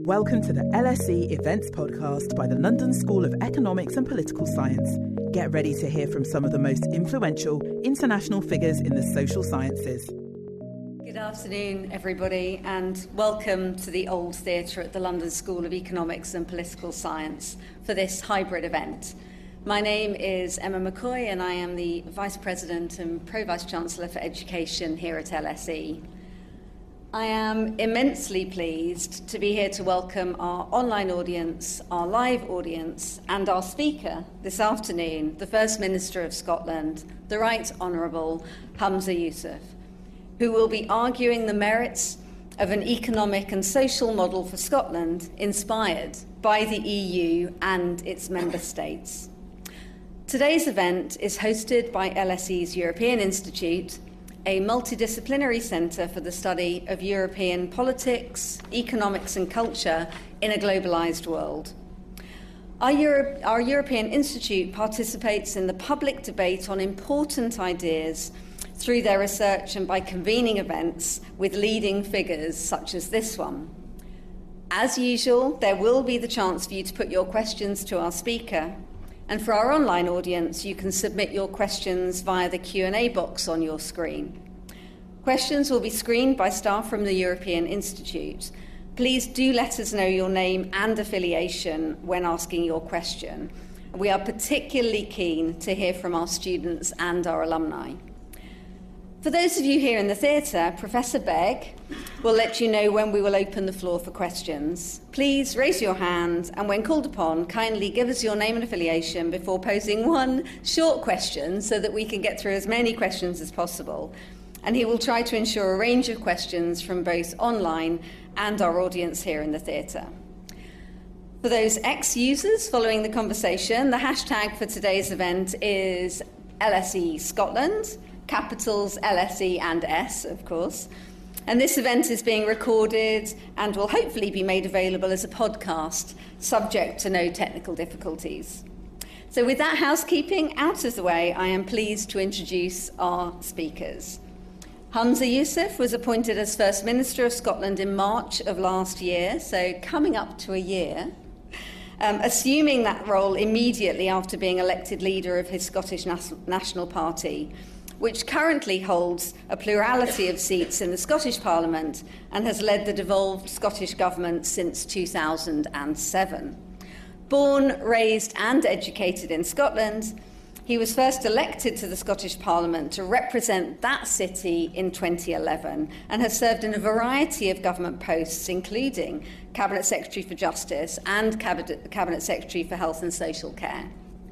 Welcome to the LSE Events Podcast by the London School of Economics and Political Science. Get ready to hear from some of the most influential international figures in the social sciences. Good afternoon, everybody, and welcome to the Old Theatre at the London School of Economics and Political Science for this hybrid event. My name is Emma McCoy, and I am the Vice President and Pro-Vice Chancellor for Education here at LSE. I am immensely pleased to be here to welcome our online audience, our live audience, and our speaker this afternoon, the First Minister of Scotland, the Right Honourable Humza Yousaf, who will be arguing the merits of an economic and social model for Scotland inspired by the EU and its member states. Today's event is hosted by LSE's European Institute, a multidisciplinary centre for the study of European politics, economics and culture in a globalised world. Our European Institute participates in the public debate on important ideas through their research and by convening events with leading figures such as this one. As usual, there will be the chance for you to put your questions to our speaker. And for our online audience, you can submit your questions via the Q&A box on your screen. Questions will be screened by staff from the European Institute. Please do let us know your name and affiliation when asking your question. We are particularly keen to hear from our students and our alumni. For those of you here in the theatre, Professor Begg will let you know when we will open the floor for questions. Please raise your hand, and when called upon, kindly give us your name and affiliation before posing one short question so that we can get through as many questions as possible. And he will try to ensure a range of questions from both online and our audience here in the theatre. For those ex-users following the conversation, the hashtag for today's event is LSE Scotland, capitals LSE and S, of course. And this event is being recorded and will hopefully be made available as a podcast, subject to no technical difficulties. So with that housekeeping out of the way, I am pleased to introduce our speakers. Humza Yousaf was appointed as First Minister of Scotland in March of last year, so coming up to a year, assuming that role immediately after being elected leader of his Scottish National Party, which currently holds a plurality of seats in the Scottish Parliament and has led the devolved Scottish Government since 2007. Born, raised and educated in Scotland, he was first elected to the Scottish Parliament to represent that city in 2011 and has served in a variety of government posts, including Cabinet Secretary for Justice and Cabinet Secretary for Health and Social Care.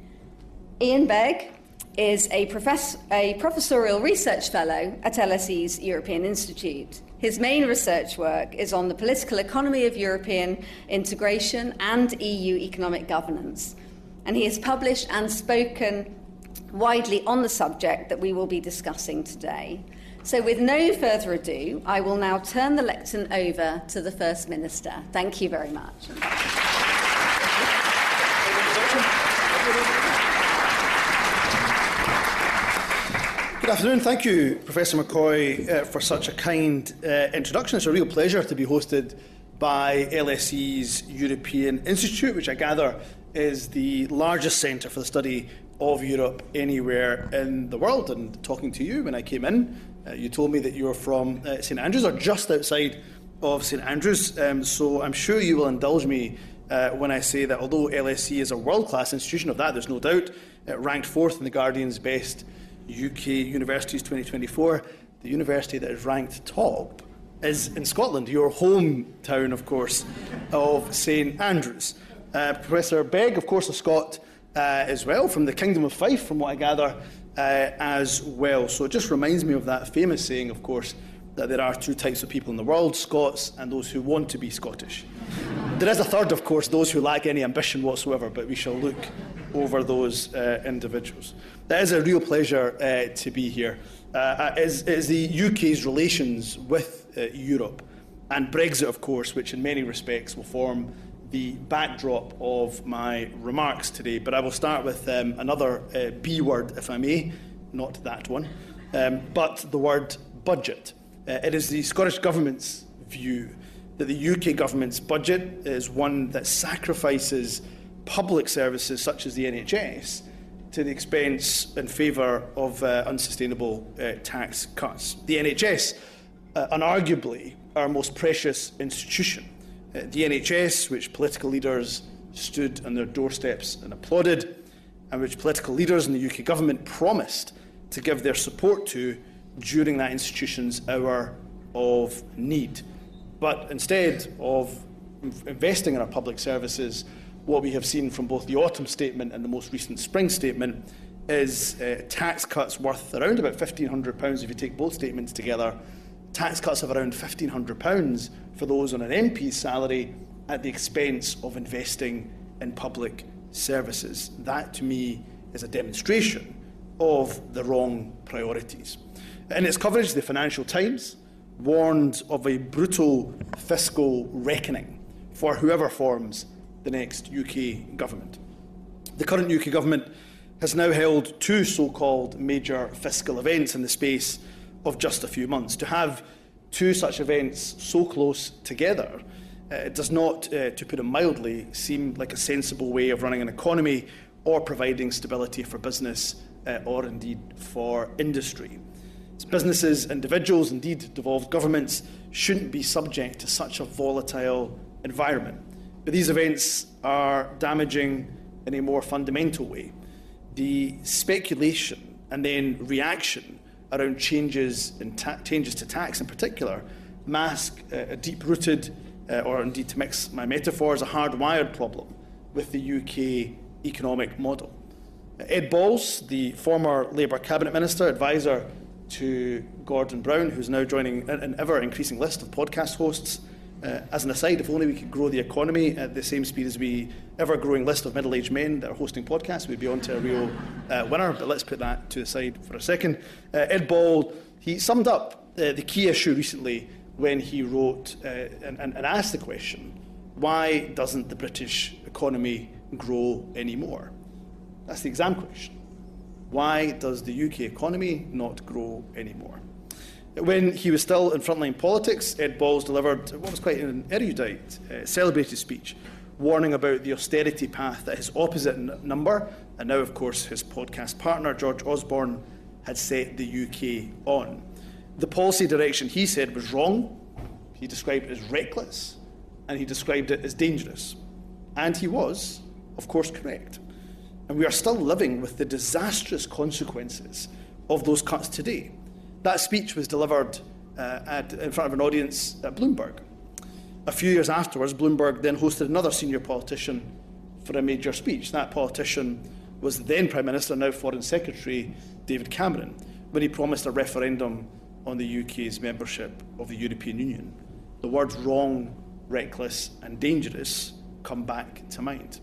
Ian Begg is a professorial research fellow at LSE's European Institute. His main research work is on the political economy of European integration and EU economic governance. And he has published and spoken widely on the subject that we will be discussing today. So with no further ado, I will now turn the lectern over to the First Minister. Thank you very much. Good afternoon. Thank you, Professor McCoy, for such a kind introduction. It's a real pleasure to be hosted by LSE's European Institute, which I gather is the largest centre for the study of Europe anywhere in the world. And talking to you when I came in, you told me that you were from St Andrews, or just outside of St Andrews. So I'm sure you will indulge me when I say that although LSE is a world-class institution, of that there's no doubt, ranked fourth in the Guardian's Best UK Universities 2024, the university that is ranked top is in Scotland, your hometown, of course, of St Andrews. Professor Begg, of course, a Scot as well, from the Kingdom of Fife, from what I gather, as well. So it just reminds me of that famous saying, of course, that there are two types of people in the world, Scots and those who want to be Scottish. There is a third, of course, those who lack any ambition whatsoever, but we shall look over those individuals. It is a real pleasure to be here. It is the UK's relations with Europe and Brexit, of course, which in many respects will form the backdrop of my remarks today. But I will start with another B word, if I may, not that one, but the word budget. It is the Scottish Government's view that the UK government's budget is one that sacrifices public services such as the NHS to the expense in favour of unsustainable tax cuts. The NHS, unarguably, our most precious institution. The NHS, which political leaders stood on their doorsteps and applauded, and which political leaders in the UK government promised to give their support to during that institution's hour of need. But instead of investing in our public services, what we have seen from both the autumn statement and the most recent spring statement is tax cuts worth around about £1,500 if you take both statements together. Tax cuts of around £1,500 for those on an MP's salary at the expense of investing in public services. That, to me, is a demonstration of the wrong priorities. In its coverage, the Financial Times warned of a brutal fiscal reckoning for whoever forms the next UK government. The current UK government has now held two so-called major fiscal events in the space of just a few months. To have two such events so close together it does not, to put it mildly, seem like a sensible way of running an economy or providing stability for business or indeed for industry. Businesses, individuals, indeed devolved governments shouldn't be subject to such a volatile environment. But these events are damaging in a more fundamental way. The speculation and then reaction around changes to tax in particular mask a deep-rooted, or indeed to mix my metaphors, a hardwired problem with the UK economic model. Ed Balls, the former Labour Cabinet Minister, advisor to Gordon Brown, who's now joining an ever-increasing list of podcast hosts. As an aside, if only we could grow the economy at the same speed as the ever-growing list of middle-aged men that are hosting podcasts, we'd be on to a real winner, but let's put that to the side for a second. Ed Ball, he summed up the key issue recently when he wrote and asked the question, why doesn't the British economy grow anymore? That's the exam question. Why does the UK economy not grow anymore? When he was still in frontline politics, Ed Balls delivered what was quite an erudite, celebrated speech, warning about the austerity path that his opposite number, and now of course his podcast partner, George Osborne, had set the UK on. The policy direction, he said, was wrong. He described it as reckless, and he described it as dangerous. And he was, of course, correct. And we are still living with the disastrous consequences of those cuts today. That speech was delivered in front of an audience at Bloomberg. A few years afterwards, Bloomberg then hosted another senior politician for a major speech. That politician was the then Prime Minister, now Foreign Secretary, David Cameron, when he promised a referendum on the UK's membership of the European Union. The words wrong, reckless and dangerous come back to mind.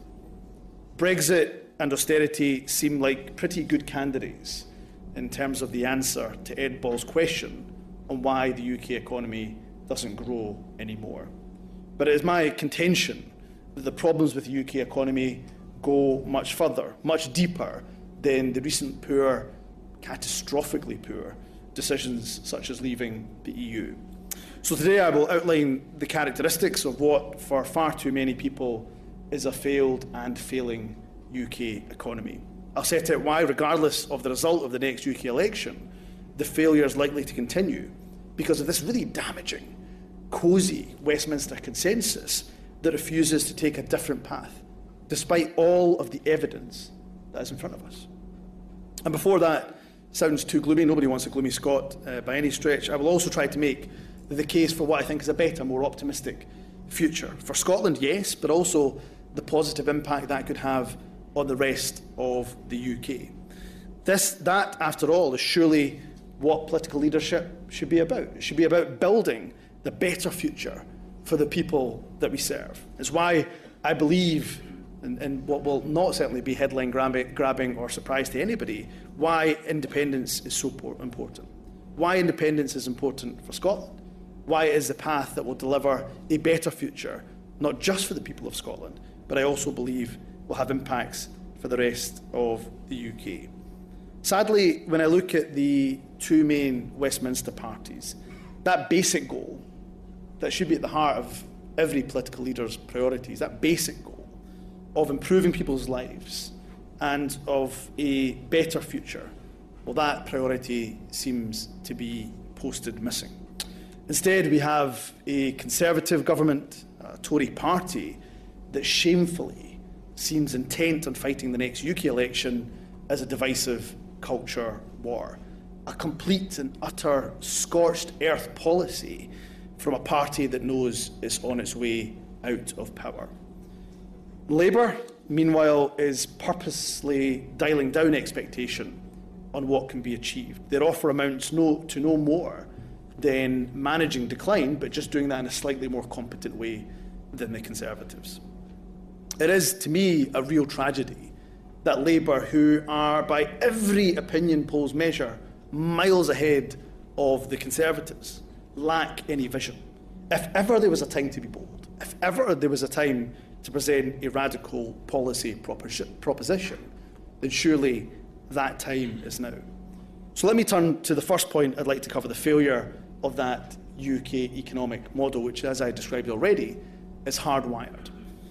Brexit and austerity seem like pretty good candidates in terms of the answer to Ed Ball's question on why the UK economy doesn't grow anymore. But it is my contention that the problems with the UK economy go much further, much deeper than the recent poor, catastrophically poor, decisions such as leaving the EU. So today I will outline the characteristics of what, for far too many people, is a failed and failing UK economy. I'll set out why, regardless of the result of the next UK election, the failure is likely to continue because of this really damaging, cosy Westminster consensus that refuses to take a different path, despite all of the evidence that is in front of us. And before that sounds too gloomy, nobody wants a gloomy Scot by any stretch, I will also try to make the case for what I think is a better, more optimistic future. For Scotland, yes, but also the positive impact that could have on the rest of the UK. That, after all, is surely what political leadership should be about. It should be about building the better future for the people that we serve. It's why I believe, in what will not certainly be headline grabbing or surprise to anybody, why independence is so important. Why independence is important for Scotland. Why it is the path that will deliver a better future, not just for the people of Scotland, but I also believe will have impacts for the rest of the UK. Sadly, when I look at the two main Westminster parties, that basic goal that should be at the heart of every political leader's priorities, that basic goal of improving people's lives and of a better future, well, that priority seems to be posted missing. Instead, we have a Conservative government, a Tory party, that shamefully seems intent on fighting the next UK election as a divisive culture war. A complete and utter scorched earth policy from a party that knows it's on its way out of power. Labour, meanwhile, is purposely dialling down expectation on what can be achieved. Their offer amounts to no more than managing decline, but just doing that in a slightly more competent way than the Conservatives. It is, to me, a real tragedy that Labour, who are by every opinion poll's measure miles ahead of the Conservatives, lack any vision. If ever there was a time to be bold, if ever there was a time to present a radical policy proposition, then surely that time is now. So let me turn to the first point I'd like to cover, the failure of that UK economic model, which, as I described already, is hardwired.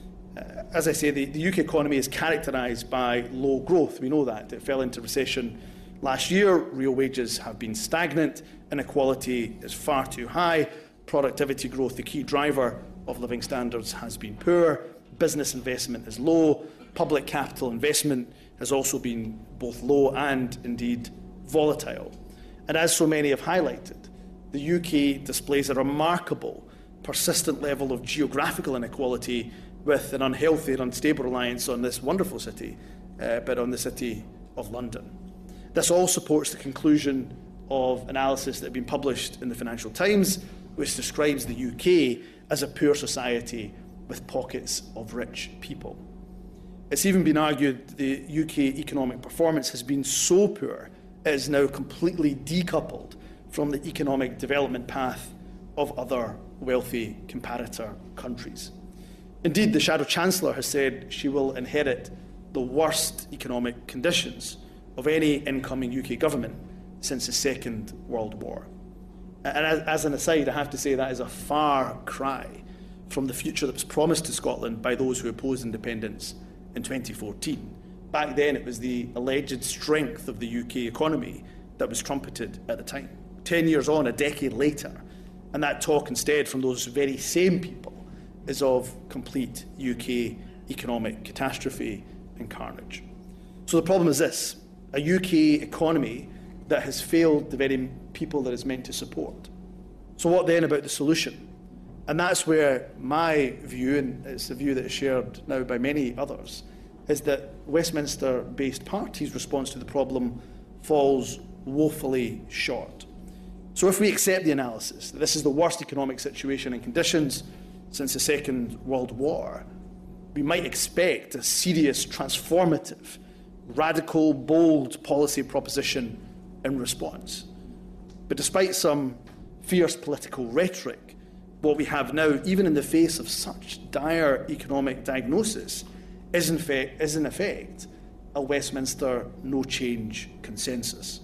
As I say, the UK economy is characterised by low growth. We know that. It fell into recession last year. Real wages have been stagnant. Inequality is far too high. Productivity growth, the key driver of living standards, has been poor. Business investment is low. Public capital investment has also been both low and, indeed, volatile. And as so many have highlighted, the UK displays a remarkable, persistent level of geographical inequality, with an unhealthy and unstable reliance on this wonderful city, but on the City of London. This all supports the conclusion of analysis that had been published in the Financial Times, which describes the UK as a poor society with pockets of rich people. It's even been argued that the UK economic performance has been so poor it is now completely decoupled from the economic development path of other wealthy comparator countries. Indeed, the Shadow Chancellor has said she will inherit the worst economic conditions of any incoming UK government since the Second World War. And as an aside, I have to say that is a far cry from the future that was promised to Scotland by those who opposed independence in 2014. Back then, it was the alleged strength of the UK economy that was trumpeted at the time. 10 years on, a decade later, and that talk instead from those very same people is of complete UK economic catastrophe and carnage. So the problem is this: a UK economy that has failed the very people that it's meant to support. So what then about the solution? And that's where my view, and it's a view that is shared now by many others, is that Westminster-based parties' response to the problem falls woefully short. So if we accept the analysis that this is the worst economic situation and conditions since the Second World War, we might expect a serious, transformative, radical, bold policy proposition in response. But despite some fierce political rhetoric, what we have now, even in the face of such dire economic diagnosis, is in effect a Westminster no-change consensus.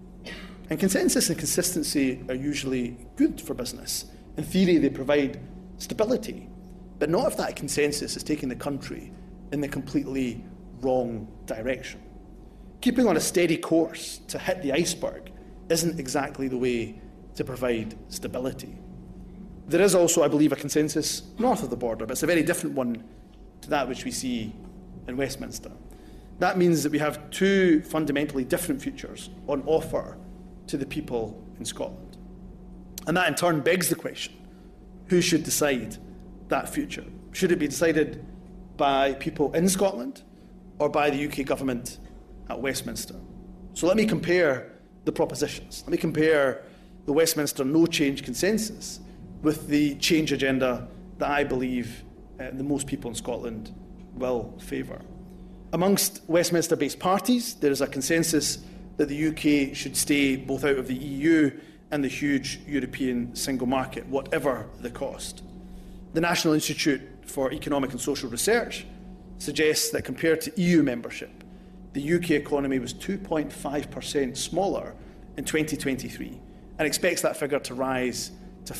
And consensus and consistency are usually good for business. In theory, they provide stability, but not if that consensus is taking the country in the completely wrong direction. Keeping on a steady course to hit the iceberg isn't exactly the way to provide stability. There is also, I believe, a consensus north of the border, but it's a very different one to that which we see in Westminster. That means that we have two fundamentally different futures on offer to the people in Scotland. And that in turn begs the question: who should decide that future? Should it be decided by people in Scotland or by the UK government at Westminster? So let me compare the propositions. Let me compare the Westminster no-change consensus with the change agenda that I believe the most people in Scotland will favour. Amongst Westminster-based parties, there is a consensus that the UK should stay both out of the EU and the huge European single market, whatever the cost. The National Institute for Economic and Social Research suggests that compared to EU membership, the UK economy was 2.5% smaller in 2023 and expects that figure to rise to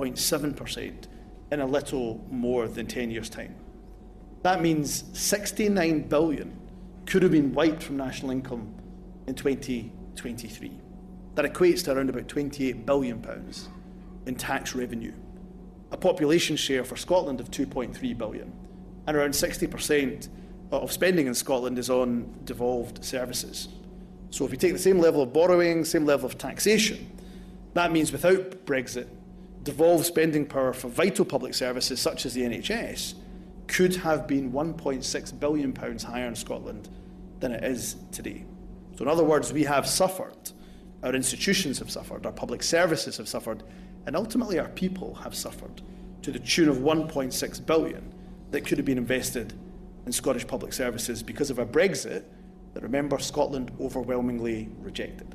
5.7% in a little more than 10 years' time. That means 69 billion could have been wiped from national income in 2023. That equates to around about £28 billion in tax revenue, a population share for Scotland of 2.3 billion, and around 60% of spending in Scotland is on devolved services. So if you take the same level of borrowing, same level of taxation, that means without Brexit, devolved spending power for vital public services such as the NHS could have been £1.6 billion higher in Scotland than it is today. So in other words, we have suffered, our institutions have suffered, our public services have suffered, and ultimately our people have suffered to the tune of £1.6 billion that could have been invested in Scottish public services because of a Brexit that, remember, Scotland overwhelmingly rejected.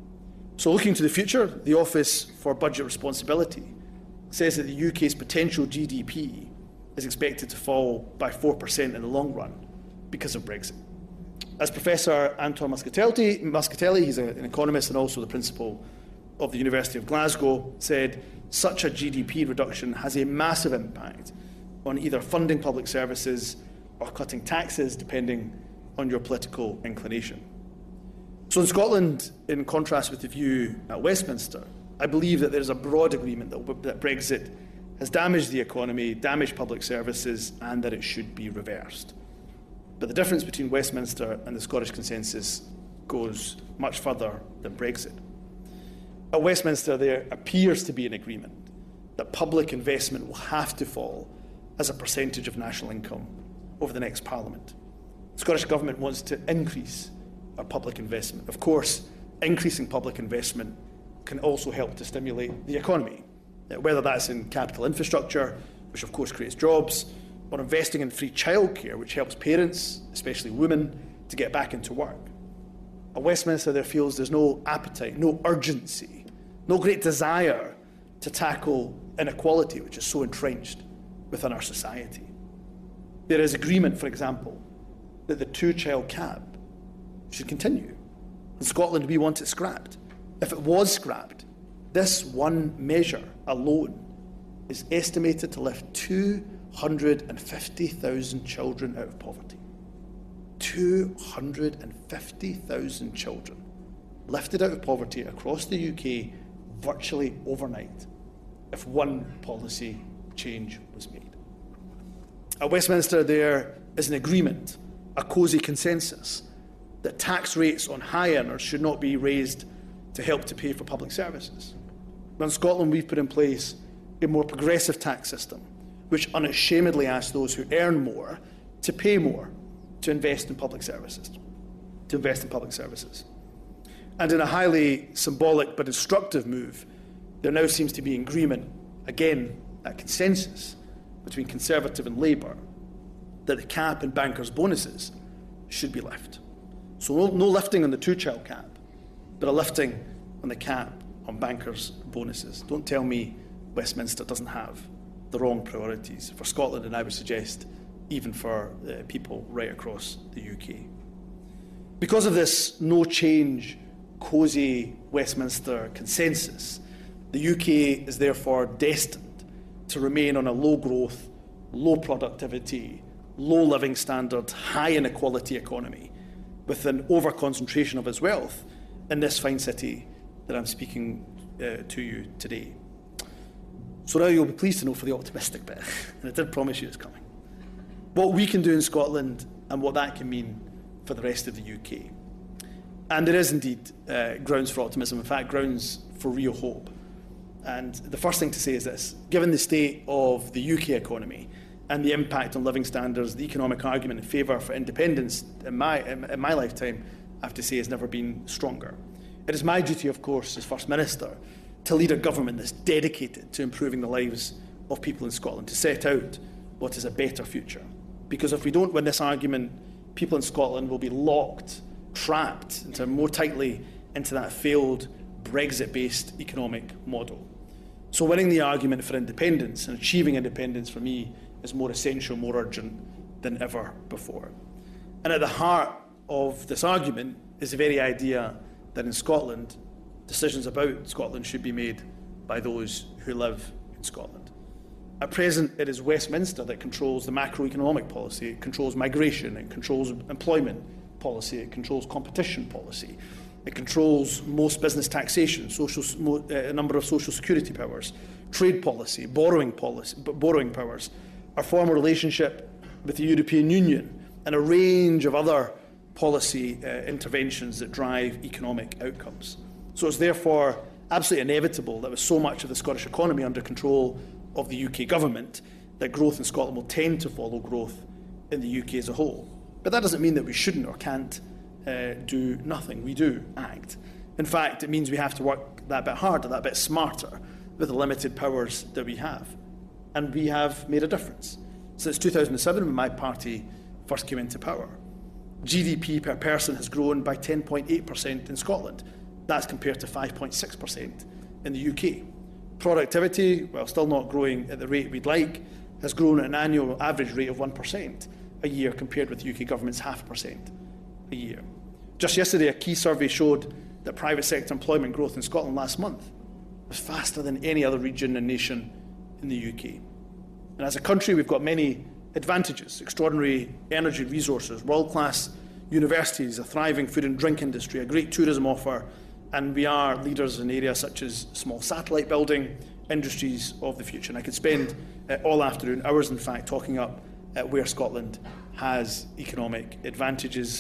So looking to the future, the Office for Budget Responsibility says that the UK's potential GDP is expected to fall by 4% in the long run because of Brexit. As Professor Anton Muscatelli, he's an economist and also the principal of the University of Glasgow, said such a GDP reduction has a massive impact on either funding public services or cutting taxes, depending on your political inclination. So in Scotland, in contrast with the view at Westminster, I believe that there's a broad agreement that Brexit has damaged the economy, damaged public services, and that it should be reversed. But the difference between Westminster and the Scottish consensus goes much further than Brexit. At Westminster, there appears to be an agreement that public investment will have to fall as a percentage of national income over the next Parliament. The Scottish Government wants to increase our public investment. Of course, increasing public investment can also help to stimulate the economy, whether that's in capital infrastructure, which of course creates jobs, or investing in free childcare, which helps parents, especially women, to get back into work. At Westminster, there feels there's no appetite, no urgency, no great desire to tackle inequality, which is so entrenched within our society. There is agreement, for example, that the two-child cap should continue. In Scotland, we want it scrapped. If it was scrapped, this one measure alone is estimated to lift 250,000 children out of poverty. 250,000 children lifted out of poverty across the UK virtually overnight if one policy change was made. At Westminster, there is an agreement, a cosy consensus, that tax rates on high earners should not be raised to help to pay for public services. Now in Scotland, we've put in place a more progressive tax system, which unashamedly asks those who earn more to pay more to invest in public services. And in a highly symbolic but instructive move, there now seems to be agreement, again, a consensus between Conservative and Labour, that the cap in bankers' bonuses should be lifted. So no lifting on the two-child cap, but a lifting on the cap on bankers' bonuses. Don't tell me Westminster doesn't have the wrong priorities for Scotland, and I would suggest even for people right across the UK. Because of this no-change, cosy Westminster consensus, the UK is therefore destined to remain on a low-growth, low-productivity, low-living standard, high inequality economy, with an over-concentration of its wealth in this fine city that I'm speaking to you today. So now you'll be pleased to know for the optimistic bit, and I did promise you it's coming, what we can do in Scotland and what that can mean for the rest of the UK. And there is indeed grounds for optimism, in fact, grounds for real hope. And the first thing to say is this: given the state of the UK economy and the impact on living standards, the economic argument in favour for independence in my lifetime, I have to say, has never been stronger. It is my duty, of course, as First Minister, to lead a government that's dedicated to improving the lives of people in Scotland, to set out what is a better future. Because if we don't win this argument, people in Scotland will be locked, trapped more tightly into that failed Brexit-based economic model. So winning the argument for independence and achieving independence for me is more essential, more urgent than ever before. And at the heart of this argument is the very idea that in Scotland, decisions about Scotland should be made by those who live in Scotland. At present, it is Westminster that controls the macroeconomic policy, it controls migration, it controls employment policy, it controls competition policy, it controls most business taxation, a number of social security powers, trade policy, borrowing powers, our former relationship with the European Union, and a range of other policy interventions that drive economic outcomes. So it's therefore absolutely inevitable that with so much of the Scottish economy under control of the UK government, that growth in Scotland will tend to follow growth in the UK as a whole. But that doesn't mean that we shouldn't or can't do nothing. We do act. In fact, it means we have to work that bit harder, that bit smarter, with the limited powers that we have. And we have made a difference. Since 2007, when my party first came into power, GDP per person has grown by 10.8% in Scotland. That's compared to 5.6% in the UK. Productivity, while still not growing at the rate we'd like, has grown at an annual average rate of 1% a year compared with the UK government's 0.5% a year. Just yesterday, a key survey showed that private sector employment growth in Scotland last month was faster than any other region and nation in the UK. And as a country, we've got many advantages: extraordinary energy resources, world-class universities, a thriving food and drink industry, a great tourism offer, and we are leaders in areas such as small satellite building, industries of the future. And I could spend all afternoon, hours in fact, talking up where Scotland has economic advantages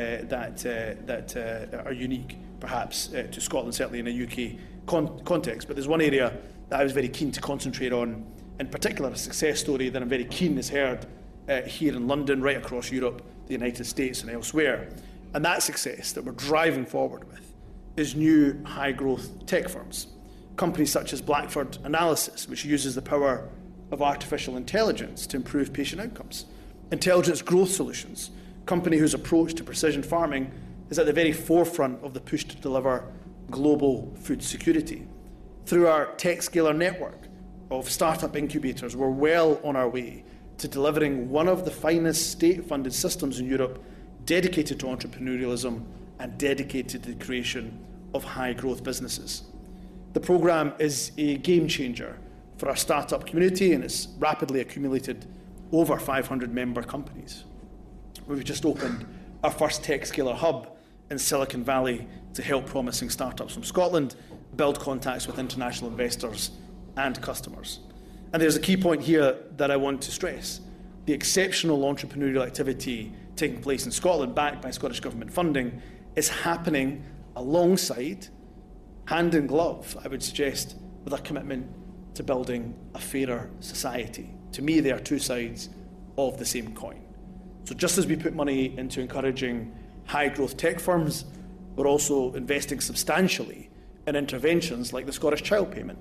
that are unique, perhaps, to Scotland, certainly in a UK context. But there's one area that I was very keen to concentrate on, in particular, a success story that I'm very keen is heard here in London, right across Europe, the United States and elsewhere. And that success that we're driving forward with is new high-growth tech firms. Companies such as Blackford Analysis, which uses the power of artificial intelligence to improve patient outcomes. Intelligence Growth Solutions, a company whose approach to precision farming is at the very forefront of the push to deliver global food security. Through our TechScaler network of startup incubators, we're well on our way to delivering one of the finest state-funded systems in Europe dedicated to entrepreneurialism and dedicated to the creation of high-growth businesses. The programme is a game-changer for our startup community, and it's rapidly accumulated over 500 member companies. We've just opened our first TechScaler hub in Silicon Valley to help promising startups from Scotland build contacts with international investors and customers. And there's a key point here that I want to stress. The exceptional entrepreneurial activity taking place in Scotland, backed by Scottish Government funding, is happening alongside, hand in glove, I would suggest, with a commitment to building a fairer society. To me, they are two sides of the same coin. So just as we put money into encouraging high-growth tech firms, we're also investing substantially in interventions like the Scottish Child Payment,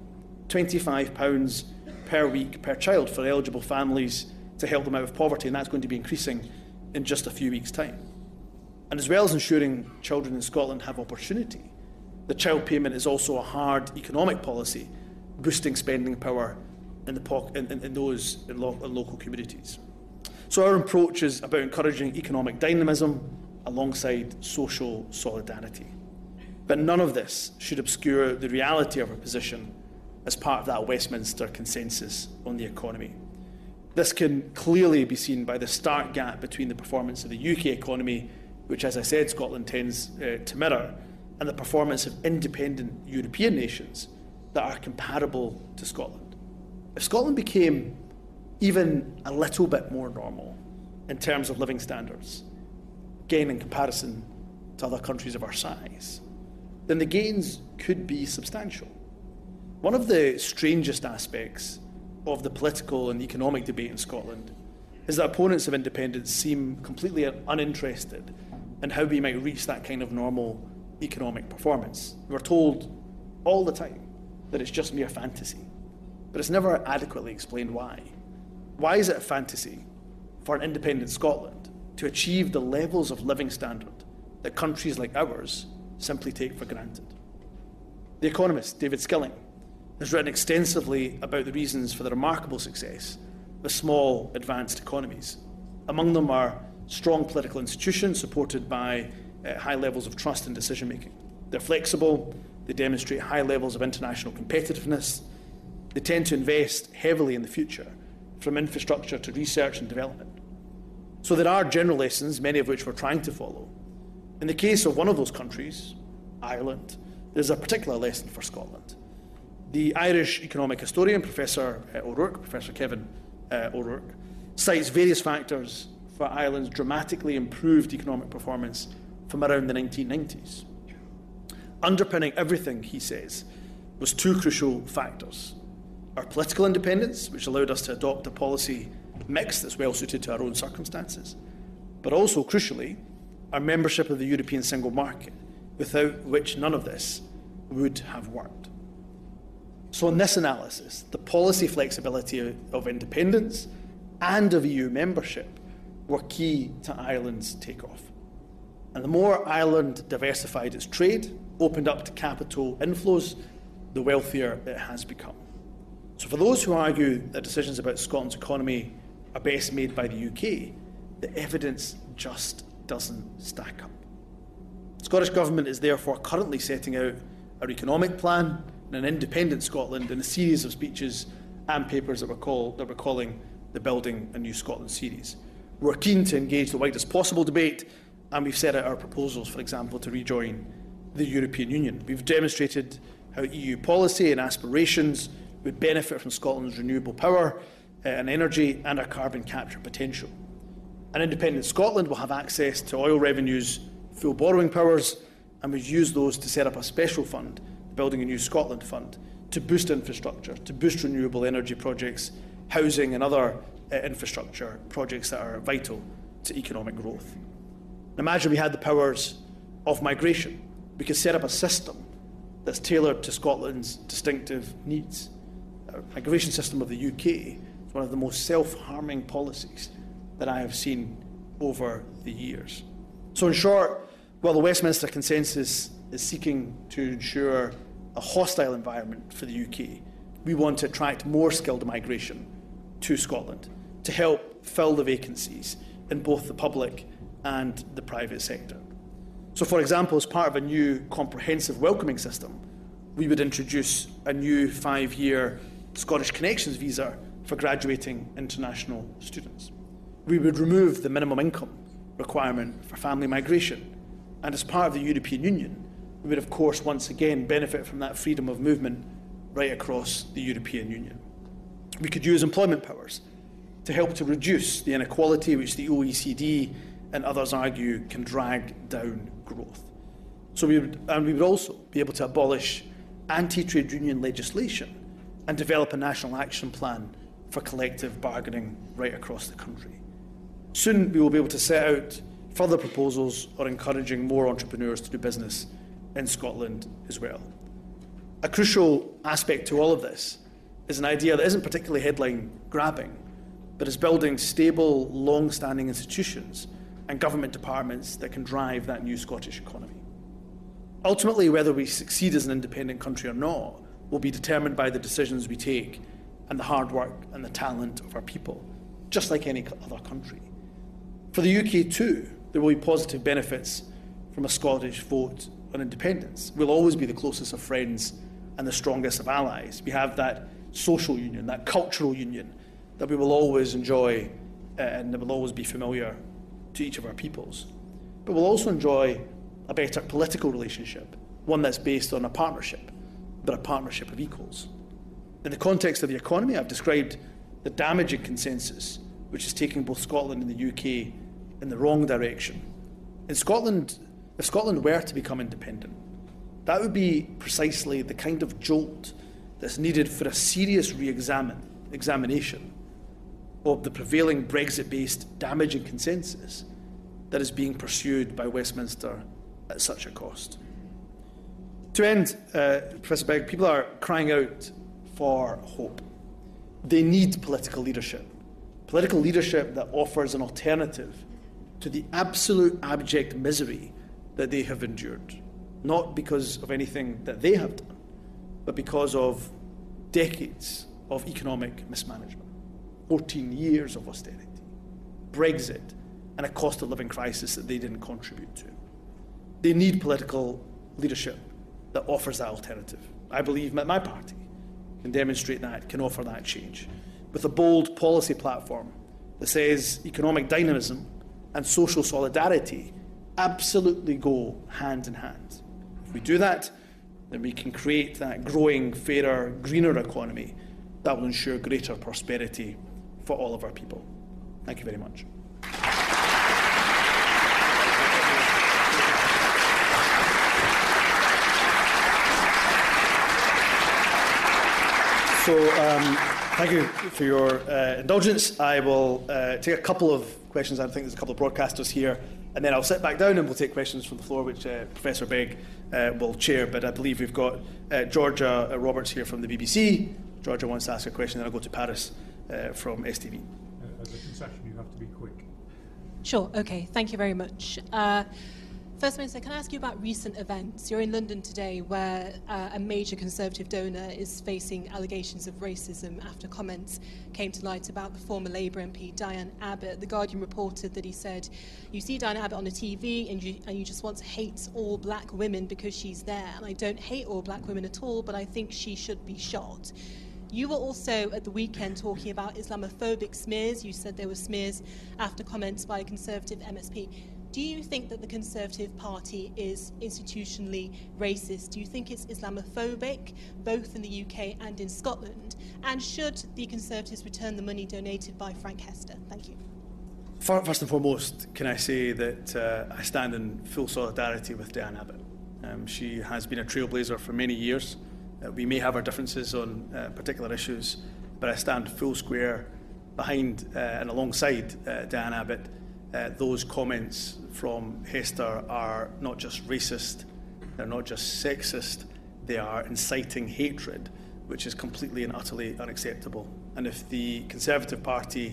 £25 per week per child for eligible families to help them out of poverty, and that's going to be increasing in just a few weeks' time. And as well as ensuring children in Scotland have opportunity, the child payment is also a hard economic policy, boosting spending power in local communities. So our approach is about encouraging economic dynamism alongside social solidarity. But none of this should obscure the reality of our position as part of that Westminster consensus on the economy. This can clearly be seen by the stark gap between the performance of the UK economy, which, as I said, Scotland tends to mirror, and the performance of independent European nations that are comparable to Scotland. If Scotland became even a little bit more normal in terms of living standards, again in comparison to other countries of our size, then the gains could be substantial. One of the strangest aspects of the political and economic debate in Scotland is that opponents of independence seem completely uninterested in how we might reach that kind of normal economic performance. We're told all the time that it's just mere fantasy, but it's never adequately explained why. Why is it a fantasy for an independent Scotland to achieve the levels of living standard that countries like ours simply take for granted? The economist David Skilling has written extensively about the reasons for the remarkable success of small, advanced economies. Among them are strong political institutions supported by high levels of trust in decision-making. They're flexible, they demonstrate high levels of international competitiveness, they tend to invest heavily in the future, from infrastructure to research and development. So there are general lessons, many of which we're trying to follow. In the case of one of those countries, Ireland, there's a particular lesson for Scotland. The Irish economic historian, Professor O'Rourke, Professor Kevin O'Rourke, cites various factors for Ireland's dramatically improved economic performance from around the 1990s. Underpinning everything, he says, was two crucial factors. Our political independence, which allowed us to adopt a policy mix that's well suited to our own circumstances, but also, crucially, our membership of the European single market, without which none of this would have worked. So in this analysis, the policy flexibility of independence and of EU membership were key to Ireland's takeoff. And the more Ireland diversified its trade, opened up to capital inflows, the wealthier it has become. So for those who argue that decisions about Scotland's economy are best made by the UK, the evidence just doesn't stack up. The Scottish Government is therefore currently setting out our economic plan in an independent Scotland in a series of speeches and papers that we're calling the Building a New Scotland series. We're keen to engage the widest possible debate, and we've set out our proposals, for example, to rejoin the European Union. We've demonstrated how EU policy and aspirations would benefit from Scotland's renewable power and energy and our carbon capture potential. An independent Scotland will have access to oil revenues, full borrowing powers, and we've used those to set up a special fund, the Building a New Scotland Fund, to boost infrastructure, to boost renewable energy projects, housing and other infrastructure projects that are vital to economic growth. Imagine we had the powers of migration. We could set up a system that's tailored to Scotland's distinctive needs. Our migration system of the UK is one of the most self-harming policies that I have seen over the years. So in short, while the Westminster Consensus is seeking to ensure a hostile environment for the UK, we want to attract more skilled migration to Scotland to help fill the vacancies in both the public and the private sector. So, for example, as part of a new comprehensive welcoming system, we would introduce a new 5-year Scottish Connections visa for graduating international students. We would remove the minimum income requirement for family migration, and as part of the European Union, we would, of course, once again benefit from that freedom of movement right across the European Union. We could use employment powers to help to reduce the inequality which the OECD and others argue can drag down growth. So we would also be able to abolish anti-trade union legislation and develop a national action plan for collective bargaining right across the country. Soon we will be able to set out further proposals on encouraging more entrepreneurs to do business in Scotland as well. A crucial aspect to all of this is an idea that isn't particularly headline-grabbing, but is building stable, long-standing institutions and government departments that can drive that new Scottish economy. Ultimately, whether we succeed as an independent country or not will be determined by the decisions we take and the hard work and the talent of our people, just like any other country. For the UK too, there will be positive benefits from a Scottish vote on independence. We'll always be the closest of friends and the strongest of allies. We have that social union, that cultural union that we will always enjoy and that will always be familiar to each of our peoples. But we'll also enjoy a better political relationship, one that's based on a partnership, but a partnership of equals. In the context of the economy, I've described the damaging consensus which is taking both Scotland and the UK in the wrong direction. In Scotland, if Scotland were to become independent, that would be precisely the kind of jolt that's needed for a serious examination of the prevailing Brexit-based damaging consensus that is being pursued by Westminster at such a cost. To end, Professor Begg, people are crying out for hope. They need political leadership that offers an alternative to the absolute abject misery that they have endured, not because of anything that they have done, but because of decades of economic mismanagement, 14 years of austerity, Brexit, and a cost of living crisis that they didn't contribute to. They need political leadership that offers that alternative. I believe that my party can demonstrate that, can offer that change, with a bold policy platform that says economic dynamism and social solidarity absolutely go hand in hand. If we do that, then we can create that growing, fairer, greener economy that will ensure greater prosperity for all of our people. Thank you very much. So, thank you for your indulgence. I will take a couple of questions. I think there's a couple of broadcasters here, and then I'll sit back down and we'll take questions from the floor, which Professor Begg will chair. But I believe we've got Georgia Roberts here from the BBC. Georgia wants to ask a question, then I'll go to Paris from STV. As a concession, you have to be quick. Sure, okay, thank you very much. First Minister, can I ask you about recent events? You're in London today where a major Conservative donor is facing allegations of racism after comments came to light about the former Labour MP Diane Abbott. The Guardian reported that he said, you see Diane Abbott on the TV and you just want to hate all black women because she's there. And I don't hate all black women at all, but I think she should be shot. You were also at the weekend talking about Islamophobic smears. You said there were smears after comments by a Conservative MSP. Do you think that the Conservative Party is institutionally racist? Do you think it's Islamophobic, both in the UK and in Scotland? And should the Conservatives return the money donated by Frank Hester? Thank you. First and foremost, can I say that I stand in full solidarity with Diane Abbott. She has been a trailblazer for many years. We may have our differences on particular issues, but I stand full square behind and alongside Diane Abbott. Those comments from Hester are not just racist, they're not just sexist, they are inciting hatred, which is completely and utterly unacceptable. And if the Conservative Party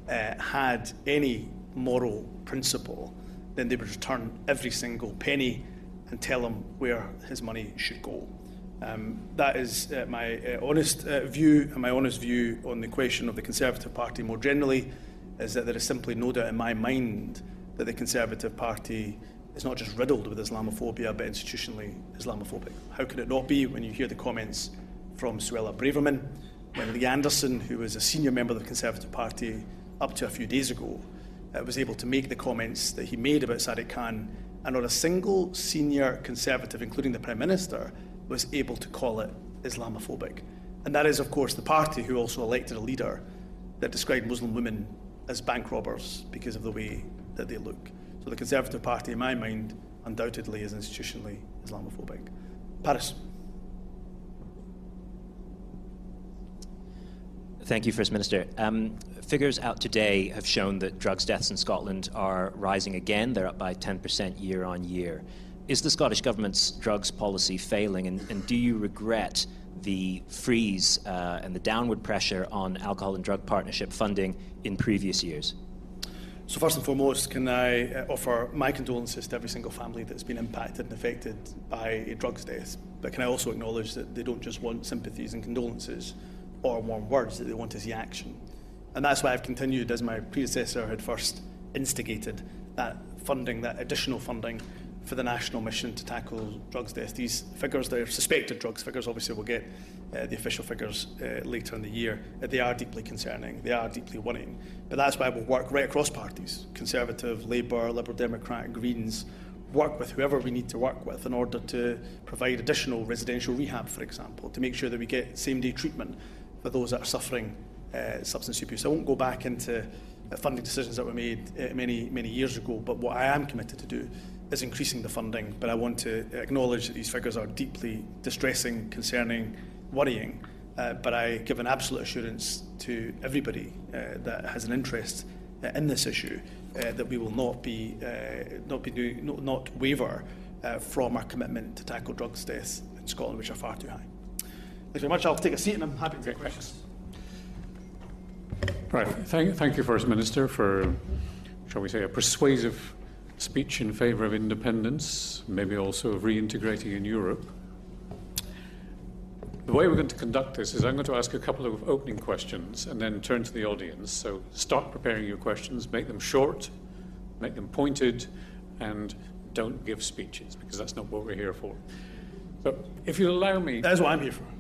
had any moral principle, then they would return every single penny and tell him where his money should go. That is my honest view, and my honest view on the question of the Conservative Party more generally is that there is simply no doubt in my mind that the Conservative Party is not just riddled with Islamophobia, but institutionally Islamophobic. How could it not be when you hear the comments from Suella Braverman, when Lee Anderson, who was a senior member of the Conservative Party up to a few days ago, was able to make the comments that he made about Sadiq Khan, and not a single senior Conservative, including the Prime Minister, was able to call it Islamophobic. And that is, of course, the party who also elected a leader that described Muslim women as bank robbers because of the way that they look. So the Conservative Party, in my mind, undoubtedly is institutionally Islamophobic. Paris. Thank you, First Minister. Figures out today have shown that drugs deaths in Scotland are rising again. They're up by 10% year on year. Is the Scottish Government's drugs policy failing, and do you regret the freeze and the downward pressure on alcohol and drug partnership funding in previous years? So first and foremost, can I offer my condolences to every single family that's been impacted and affected by a drugs death. But can I also acknowledge that they don't just want sympathies and condolences or warm words, that they want to see action. And that's why I've continued, as my predecessor had first instigated, that funding, that additional funding for the national mission to tackle drugs deaths. These figures, they're suspected drugs figures, obviously we'll get the official figures later in the year. They are deeply concerning, they are deeply worrying. But that's why we'll work right across parties, Conservative, Labour, Liberal Democrat, Greens, work with whoever we need to work with in order to provide additional residential rehab, for example, to make sure that we get same-day treatment for those that are suffering substance abuse. I won't go back into funding decisions that were made many years ago, but what I am committed to do is increasing the funding. But I want to acknowledge that these figures are deeply distressing, concerning, worrying, but I give an absolute assurance to everybody that has an interest in this issue that we will not waver from our commitment to tackle drugs deaths in Scotland, which are far too high. Thank you very much. I'll take a seat and I'm happy to take questions. Right. Thank you, First Minister, for, shall we say, a persuasive speech in favour of independence, maybe also of reintegrating in Europe. The way we're going to conduct this is I'm going to ask a couple of opening questions and then turn to the audience. So start preparing your questions, make them short, make them pointed, and don't give speeches, because that's not what we're here for. But if you'll allow me... That's what I'm here for.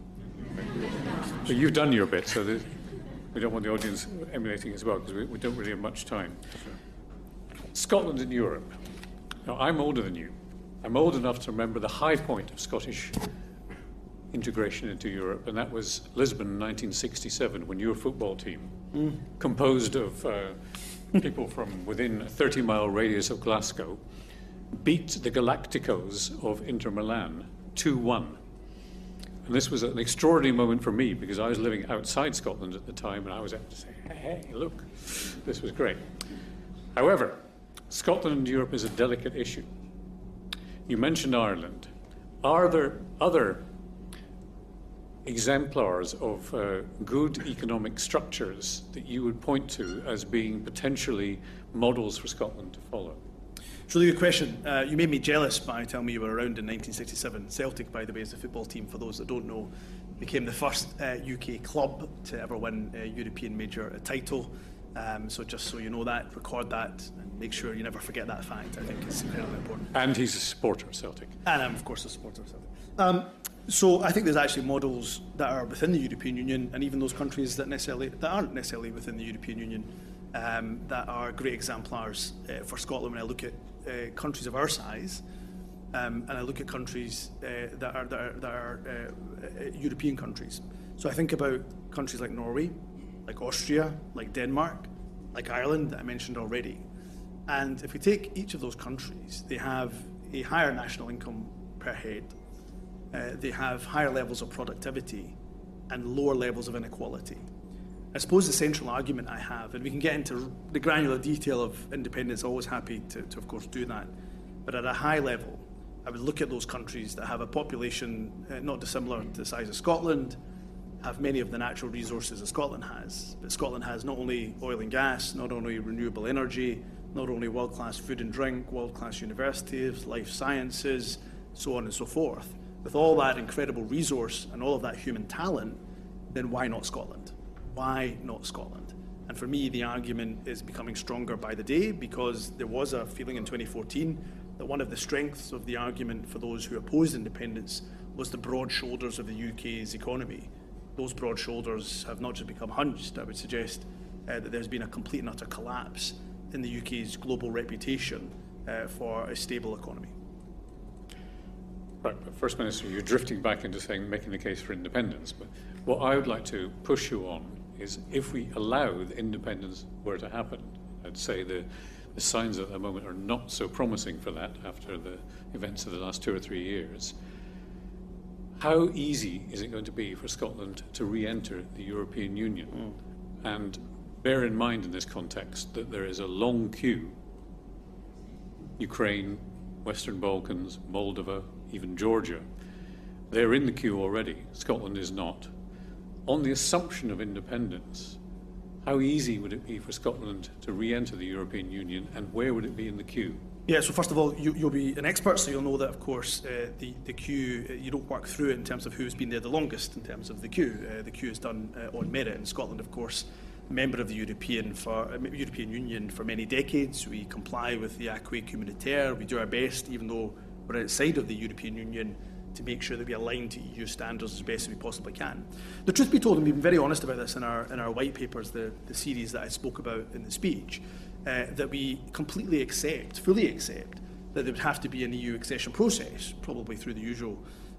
But you've done your bit, so we don't want the audience emulating as well, because we don't really have much time. Scotland in Europe. Now, I'm older than you. I'm old enough to remember the high point of Scottish integration into Europe, and that was Lisbon in 1967, when your football team, composed of people from within a 30-mile radius of Glasgow, beat the Galacticos of Inter Milan 2-1. And this was an extraordinary moment for me, because I was living outside Scotland at the time, and I was able to say, hey, look, this was great. However, Scotland and Europe is a delicate issue. You mentioned Ireland. Are there other exemplars of good economic structures that you would point to as being potentially models for Scotland to follow? It's a really good question. You made me jealous by telling me you were around in 1967. Celtic, by the way, is the football team, for those that don't know, became the first UK club to ever win a European major title. So just so you know that, record that, and make sure you never forget that fact. I think it's incredibly important. And he's a supporter of Celtic. And I'm, of course, a supporter of Celtic. So I think there's actually models that are within the European Union, and even those countries that aren't necessarily within the European Union, that are great exemplars for Scotland. When I look at countries of our size, and I look at countries that are European countries. So I think about countries like Norway, like Austria, like Denmark, like Ireland that I mentioned already. And if we take each of those countries, they have a higher national income per head, they have higher levels of productivity and lower levels of inequality. I suppose the central argument I have, and we can get into the granular detail of independence, always happy to of course do that, but at a high level, I would look at those countries that have a population not dissimilar to the size of Scotland, have many of the natural resources that Scotland has. But Scotland has not only oil and gas, not only renewable energy, not only world-class food and drink, world-class universities, life sciences, so on and so forth. With all that incredible resource and all of that human talent, then why not Scotland? Why not Scotland? And for me, the argument is becoming stronger by the day, because there was a feeling in 2014 that one of the strengths of the argument for those who opposed independence was the broad shoulders of the UK's economy. Those broad shoulders have not just become hunched. I would suggest that there's been a complete and utter collapse in the UK's global reputation for a stable economy. Right, but First Minister, you're drifting back into saying making the case for independence. But what I would like to push you on is, if we allow the independence were to happen, I'd say the signs at the moment are not so promising for that after the events of the last 2 or 3 years. How easy is it going to be for Scotland to re-enter the European Union? And bear in mind in this context that there is a long queue. Ukraine, Western Balkans, Moldova, even Georgia. They're in the queue already. Scotland is not. On the assumption of independence, how easy would it be for Scotland to re-enter the European Union, and where would it be in the queue? Yeah, so first of all, you'll be an expert, so you'll know that, of course, the queue, you don't work through it in terms of who's been there the longest in terms of the queue. The queue is done on merit. In Scotland, of course, member of the European Union for many decades. We comply with the acquis communautaire. We do our best, even though we're outside of the European Union, to make sure that we align to EU standards as best as we possibly can. The truth be told, and we've been very honest about this in our white papers, the series that I spoke about in the speech, that we completely accept, fully accept, that there would have to be an EU accession process, probably through the usual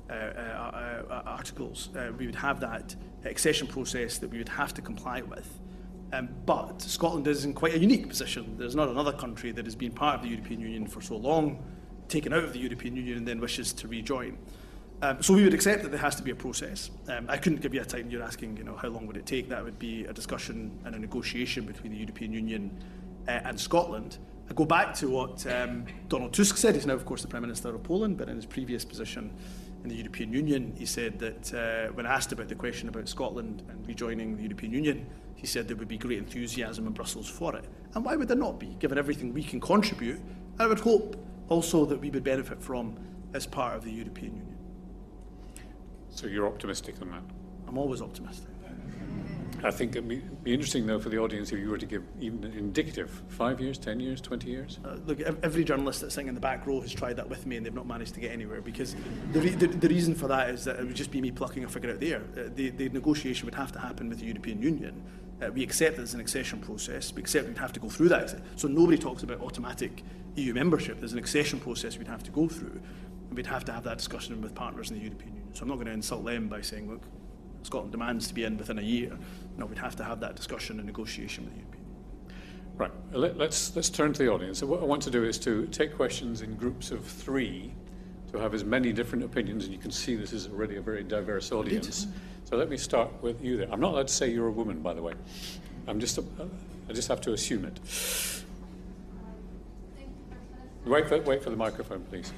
articles. We would have that accession process that we would have to comply with. But Scotland is in quite a unique position. There's not another country that has been part of the European Union for so long, taken out of the European Union, and then wishes to rejoin. So we would accept that there has to be a process. I couldn't give you a time. You're asking, how long would it take? That would be a discussion and a negotiation between the European Union and Scotland. I go back to what Donald Tusk said. He's now, of course, the Prime Minister of Poland, but in his previous position in the European Union, he said that when asked about the question about Scotland and rejoining the European Union, he said there would be great enthusiasm in Brussels for it. And why would there not be, given everything we can contribute? I would hope also that we would benefit from as part of the European Union. So you're optimistic on that? I'm always optimistic. I think it'd be interesting, though, for the audience if you were to give even an indicative 5 years, 10 years, 20 years. Look, every journalist that's sitting in the back row has tried that with me and they've not managed to get anywhere, because the reason for that is that it would just be me plucking a figure out there. The negotiation would have to happen with the European Union. We accept that there's an accession process. We accept we'd have to go through that. So nobody talks about automatic EU membership. There's an accession process we'd have to go through. And we'd have to have that discussion with partners in the European Union. So I'm not going to insult them by saying, look, Scotland demands to be in within a year. No, we'd have to have that discussion and negotiation with the European Union. Right. Let's turn to the audience. So what I want to do is to take questions in groups of 3 to have as many different opinions, and you can see this is already a very diverse audience. So let me start with you there. I'm not allowed to say you're a woman, by the way. I just have to assume it. Wait for the microphone, please.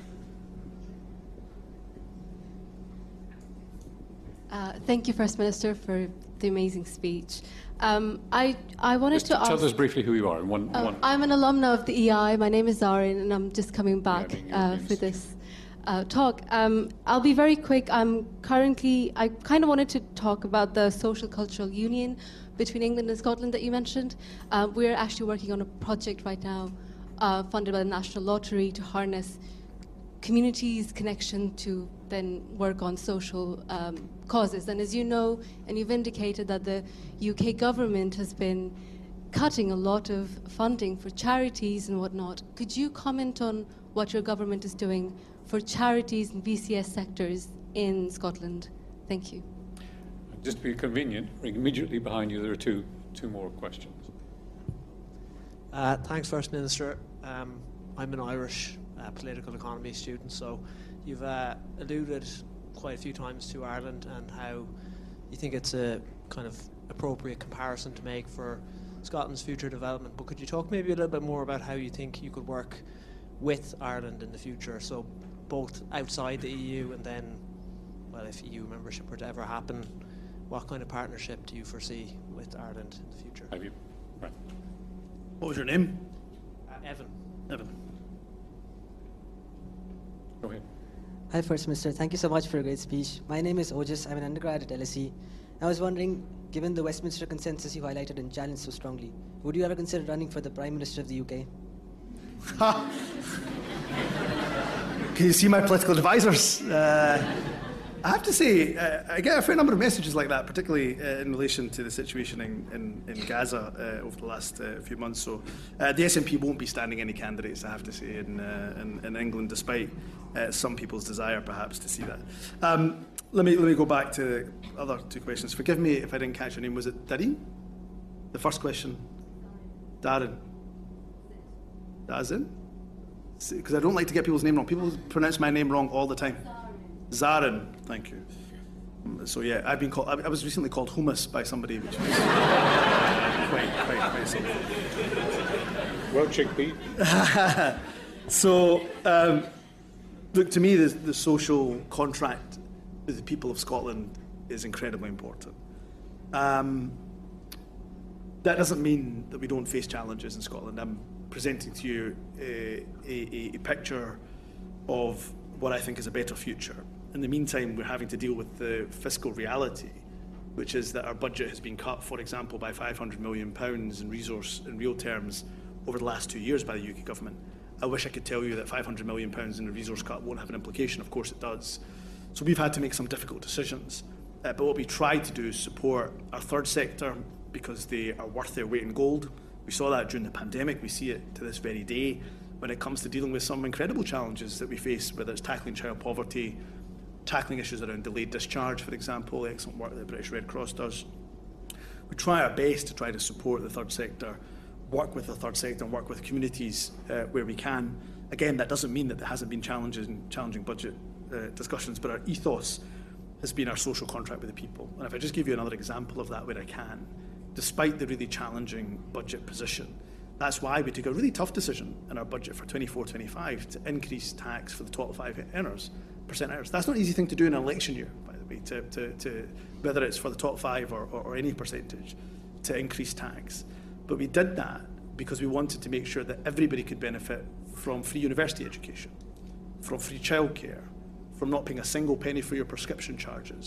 Thank you, First Minister, for the amazing speech. I wanted just to ask... Tell us briefly who you are. I'm an alumna of the EI. My name is Zarin, and I'm just coming back for this talk. I'll be very quick. I kind of wanted to talk about the social cultural union between England and Scotland that you mentioned. We're actually working on a project right now funded by the National Lottery to harness communities' connection to then work on social causes. And as you know, and you've indicated that the UK government has been cutting a lot of funding for charities and whatnot. Could you comment on what your government is doing for charities and VCS sectors in Scotland? Thank you. Just to be convenient, immediately behind you there are two more questions. Thanks, First Minister. I'm an Irish political economy student, so you've alluded quite a few times to Ireland and how you think it's a kind of appropriate comparison to make for Scotland's future development. But could you talk maybe a little bit more about how you think you could work with Ireland in the future, so both outside the EU and then, well, if EU membership were to ever happen, what kind of partnership do you foresee with Ireland in the future? Have you? Right. What was your name? Evan. Go ahead. Hi, First Minister. Thank you so much for a great speech. My name is Ojas. I'm an undergrad at LSE. I was wondering, given the Westminster consensus you highlighted and challenged so strongly, would you ever consider running for the Prime Minister of the UK? Can you see my political advisors? I have to say, I get a fair number of messages like that, particularly in relation to the situation in Gaza over the last few months. So the SNP won't be standing any candidates, I have to say, in England, despite some people's desire, perhaps, to see that. Let me go back to the other two questions. Forgive me if I didn't catch your name. Was it Darren? The first question? Darren. Darren? Because I don't like to get people's name wrong. People pronounce my name wrong all the time. Zarin, thank you. So yeah, I've been called. I was recently called hummus by somebody, which was quite something. Well, chickpea. So, look, to me, the social contract with the people of Scotland is incredibly important. That doesn't mean that we don't face challenges in Scotland. I'm presenting to you a picture of what I think is a better future. In the meantime, we're having to deal with the fiscal reality, which is that our budget has been cut, for example, by £500 million in resource in real terms over the last 2 years by the UK government. I wish I could tell you that £500 million in a resource cut won't have an implication. Of course it does. So we've had to make some difficult decisions. But what we tried to do is support our third sector because they are worth their weight in gold. We saw that during the pandemic. We see it to this very day when it comes to dealing with some incredible challenges that we face, whether it's tackling child poverty, tackling issues around delayed discharge, for example, excellent work that the British Red Cross does. We try our best to try to support the third sector, work with the third sector and work with communities where we can. Again, that doesn't mean that there hasn't been challenges and challenging budget discussions, but our ethos has been our social contract with the people. And if I just give you another example of that where I can, despite the really challenging budget position, that's why we took a really tough decision in our budget for 24-25 to increase tax for the top 5% earners. That's not an easy thing to do in an election year, by the way, to whether it's for the top 5 or any percentage, to increase tax. But we did that because we wanted to make sure that everybody could benefit from free university education, from free childcare, from not paying a single penny for your prescription charges,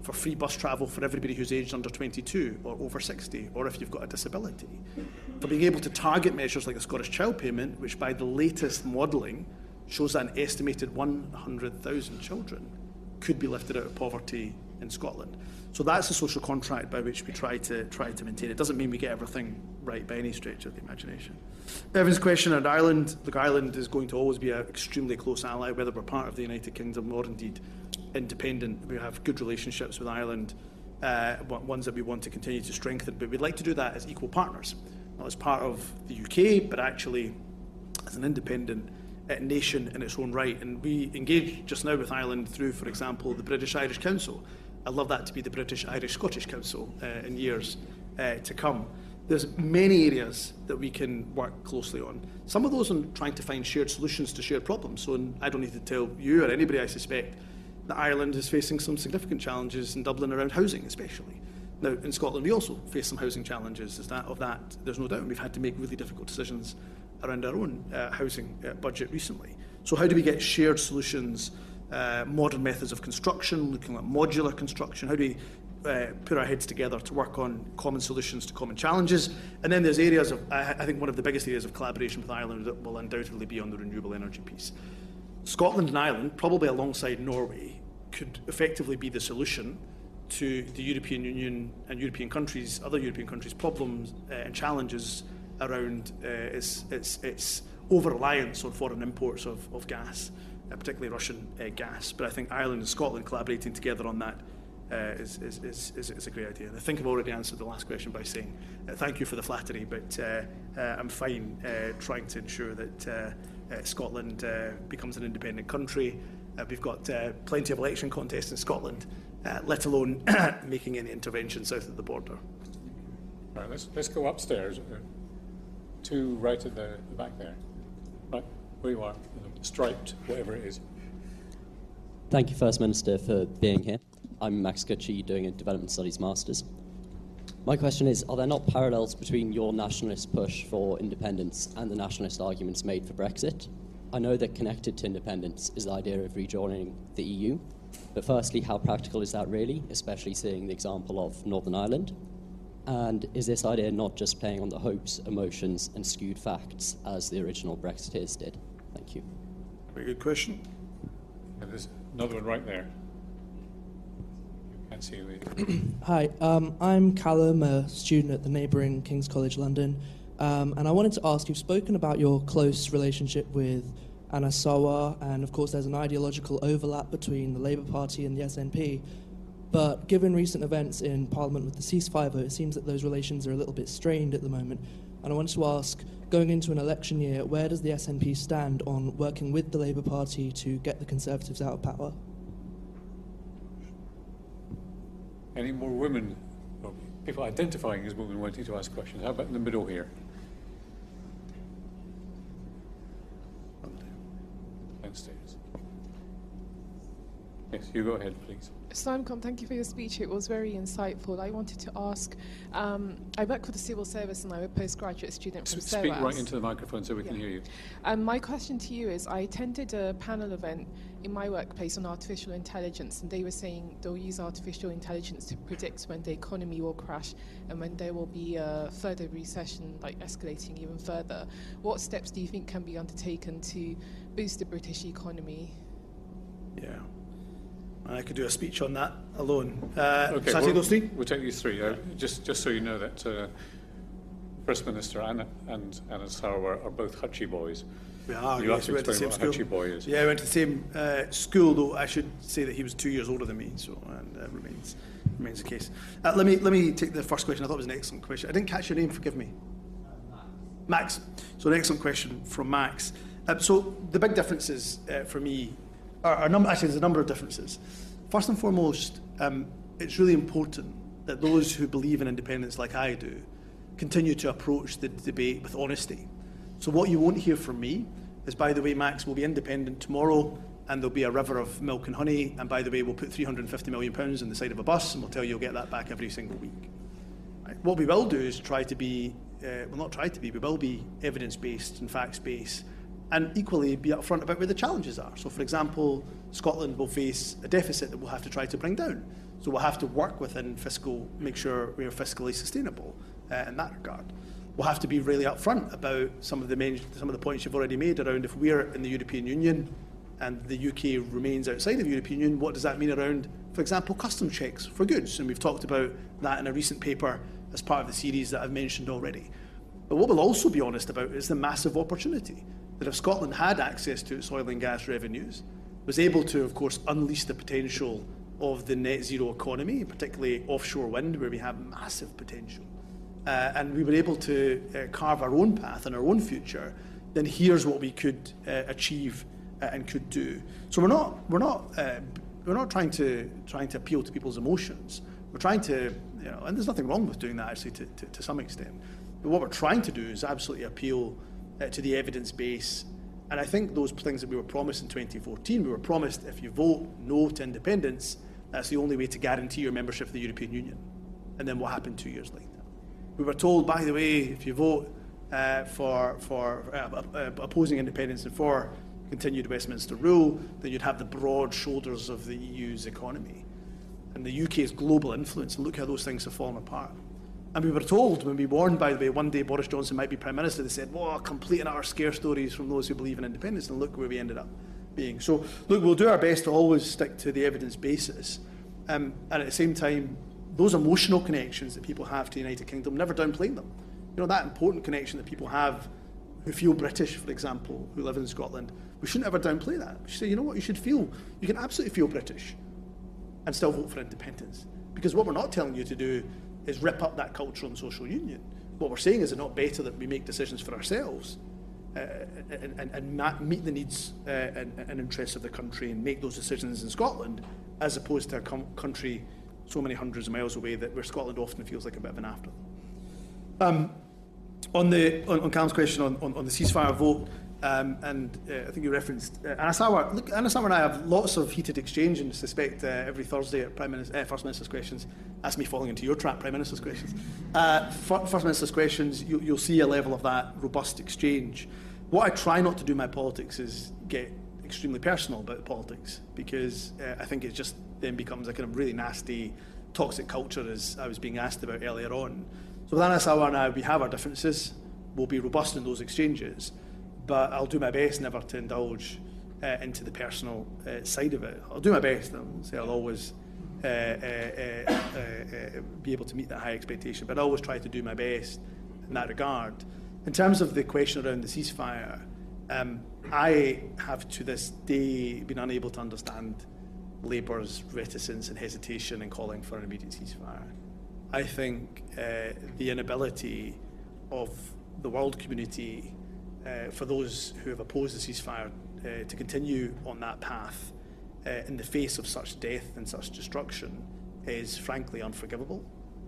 for free bus travel for everybody who's aged under 22 or over 60, or if you've got a disability, for being able to target measures like the Scottish Child Payment, which by the latest modelling shows that an estimated 100,000 children could be lifted out of poverty in Scotland. So that's the social contract by which we try to maintain. It doesn't mean we get everything right by any stretch of the imagination. Evan's question on Ireland. Look, Ireland is going to always be an extremely close ally, whether we're part of the United Kingdom or indeed independent. We have good relationships with Ireland, ones that we want to continue to strengthen, but we'd like to do that as equal partners, not as part of the UK, but actually as an independent nation in its own right. And we engage just now with Ireland through, for example, the British-Irish Council. I'd love that to be the British-Irish-Scottish Council in years to come. There's many areas that we can work closely on. Some of those on trying to find shared solutions to shared problems. So I don't need to tell you or anybody, I suspect, that Ireland is facing some significant challenges in Dublin around housing, especially. Now, in Scotland, we also face some housing challenges. Of that, there's no doubt. We've had to make really difficult decisions around our own housing budget recently. So how do we get shared solutions, modern methods of construction, looking at modular construction? How do we put our heads together to work on common solutions to common challenges? And then there's areas of, I think one of the biggest areas of collaboration with Ireland that will undoubtedly be on the renewable energy piece. Scotland and Ireland, probably alongside Norway, could effectively be the solution to the European Union and European countries, other European countries' problems and challenges around its over-reliance on foreign imports of gas, particularly Russian gas. But I think Ireland and Scotland collaborating together on that is a great idea. And I think I've already answered the last question by saying thank you for the flattery, but I'm fine trying to ensure that Scotland becomes an independent country. We've got plenty of election contests in Scotland, let alone making any intervention south of the border. All right, let's go upstairs. Two right at the back there. Right, where you are, striped, whatever it is. Thank you, First Minister, for being here. I'm Max Gucci, doing a Development Studies Masters. My question is, are there not parallels between your nationalist push for independence and the nationalist arguments made for Brexit? I know that connected to independence is the idea of rejoining the EU, but firstly, how practical is that really, especially seeing the example of Northern Ireland? And is this idea not just playing on the hopes, emotions, and skewed facts as the original Brexiteers did? Thank you. Very good question. And there's another one right there. Can't see you. Hi, I'm Callum, a student at the neighbouring King's College London, and I wanted to ask, you've spoken about your close relationship with Anna Sawar, and of course there's an ideological overlap between the Labour Party and the SNP, but given recent events in Parliament with the ceasefire vote, it seems that those relations are a little bit strained at the moment, and I wanted to ask, going into an election year, where does the SNP stand on working with the Labour Party to get the Conservatives out of power? Any more women, or people identifying as women wanting to ask questions? How about in the middle here? Downstairs. Yes, you go ahead, please. Simcom, thank you for your speech. It was very insightful. I wanted to ask, I work for the civil service and I'm a postgraduate student from SOAS. Speak right into the microphone so we can hear you. My question to you is, I attended a panel event in my workplace on artificial intelligence, and they were saying they'll use artificial intelligence to predict when the economy will crash and when there will be a further recession, like escalating even further. What steps do you think can be undertaken to boost the British economy? Yeah. I could do a speech on that alone. Okay, shall I take those three? We'll take these three. Just so you know that First Minister and Anna Sawar are both Hutchie boys. We are, you yes, have to explain what a Hutchie boy is. Yeah, we went to the same school, though I should say that he was 2 years older than me, so and remains the case. Let me take the first question. I thought it was an excellent question. I didn't catch your name, forgive me. Max. So an excellent question from Max. So the big differences for me actually, there's a number of differences. First and foremost, it's really important that those who believe in independence, like I do, continue to approach the debate with honesty. So what you won't hear from me is, by the way, Max, we'll be independent tomorrow and there'll be a river of milk and honey, and by the way, we'll put £350 million in the side of a bus and we'll tell you you'll get that back every single week. Right? What we will do is we will be evidence-based and facts-based, and equally be upfront about where the challenges are. So, for example, Scotland will face a deficit that we'll have to try to bring down. So we'll have to work within make sure we're fiscally sustainable in that regard. We'll have to be really upfront about some of the points you've already made around if we're in the European Union and the UK remains outside of the European Union, what does that mean around, for example, custom checks for goods? And we've talked about that in a recent paper as part of the series that I've mentioned already. But what we'll also be honest about is the massive opportunity that if Scotland had access to its oil and gas revenues, was able to, of course, unleash the potential of the net zero economy, particularly offshore wind, where we have massive potential, and we were able to carve our own path and our own future, then here's what we could achieve and could do. So we're not trying to appeal to people's emotions. We're trying to, and there's nothing wrong with doing that actually to some extent. But what we're trying to do is absolutely appeal to the evidence base. And I think those things that we were promised in 2014, we were promised if you vote no to independence, that's the only way to guarantee your membership of the European Union. And then what happened 2 years later? We were told, by the way, if you vote for opposing independence and for continued Westminster rule, then you'd have the broad shoulders of the EU's economy and the UK's global influence. And look how those things have fallen apart. And we were told, when we warned, by the way, one day Boris Johnson might be Prime Minister, they said, "Whoa, complete and utter scare stories from those who believe in independence," and look where we ended up being. So, look, we'll do our best to always stick to the evidence basis. And at the same time, those emotional connections that people have to the United Kingdom, never downplaying them. That important connection that people have who feel British, for example, who live in Scotland, we shouldn't ever downplay that. We should say, you know what, you can absolutely feel British and still vote for independence. Because what we're not telling you to do is rip up that cultural and social union. What we're saying is it not better that we make decisions for ourselves and meet the needs and interests of the country and make those decisions in Scotland, as opposed to a country so many hundreds of miles away where Scotland often feels like a bit of an afterthought. On Callum's question on the ceasefire vote, and I think you referenced Anas Sarwar. Look, Anas Sarwar and I have lots of heated exchange, and suspect every Thursday at First Minister's Questions. That's me falling into your trap, Prime Minister's Questions. First Minister's Questions, you'll see a level of that robust exchange. What I try not to do in my politics is get extremely personal about politics, because I think it just then becomes a kind of really nasty, toxic culture, as I was being asked about earlier on. So with Anas Sarwar and I, we have our differences. We'll be robust in those exchanges, but I'll do my best never to indulge into the personal side of it. I'll do my best, and I'll always be able to meet that high expectation, but I always try to do my best in that regard. In terms of the question around the ceasefire, I have to this day been unable to understand Labour's reticence and hesitation in calling for an immediate ceasefire. I think the inability of the world community, for those who have opposed the ceasefire, to continue on that path in the face of such death and such destruction is frankly unforgivable.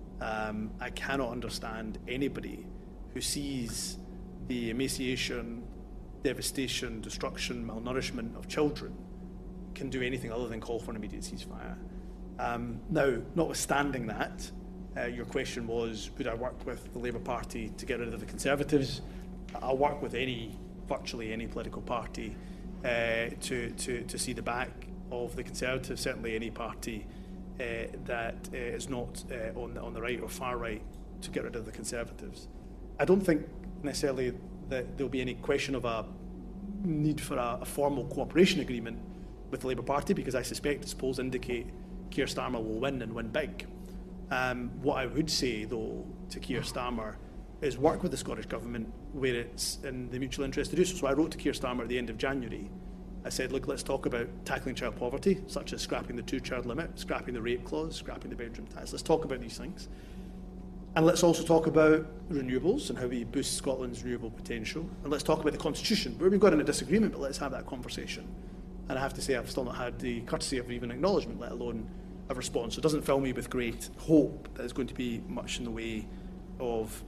I cannot understand anybody who sees the emaciation, devastation, destruction, malnourishment of children can do anything other than call for an immediate ceasefire. Now, notwithstanding that, your question was, would I work with the Labour Party to get rid of the Conservatives? I'll work with virtually any political party to see the back of the Conservatives, certainly any party that is not on the right or far right, to get rid of the Conservatives. I don't think necessarily that there'll be any question of a need for a formal cooperation agreement with the Labour Party, because I suspect as polls indicate Keir Starmer will win and win big. What I would say, though, to Keir Starmer is work with the Scottish Government where it's in the mutual interest to do so. So I wrote to Keir Starmer at the end of January. I said, look, let's talk about tackling child poverty, such as scrapping the 2-child limit, scrapping the rape clause, scrapping the bedroom tax. Let's talk about these things. And let's also talk about renewables and how we boost Scotland's renewable potential. And let's talk about the Constitution, where we've got in a disagreement, but let's have that conversation. And I have to say, I've still not had the courtesy of even acknowledgement, let alone a response. So it doesn't fill me with great hope that there's going to be much in the way of,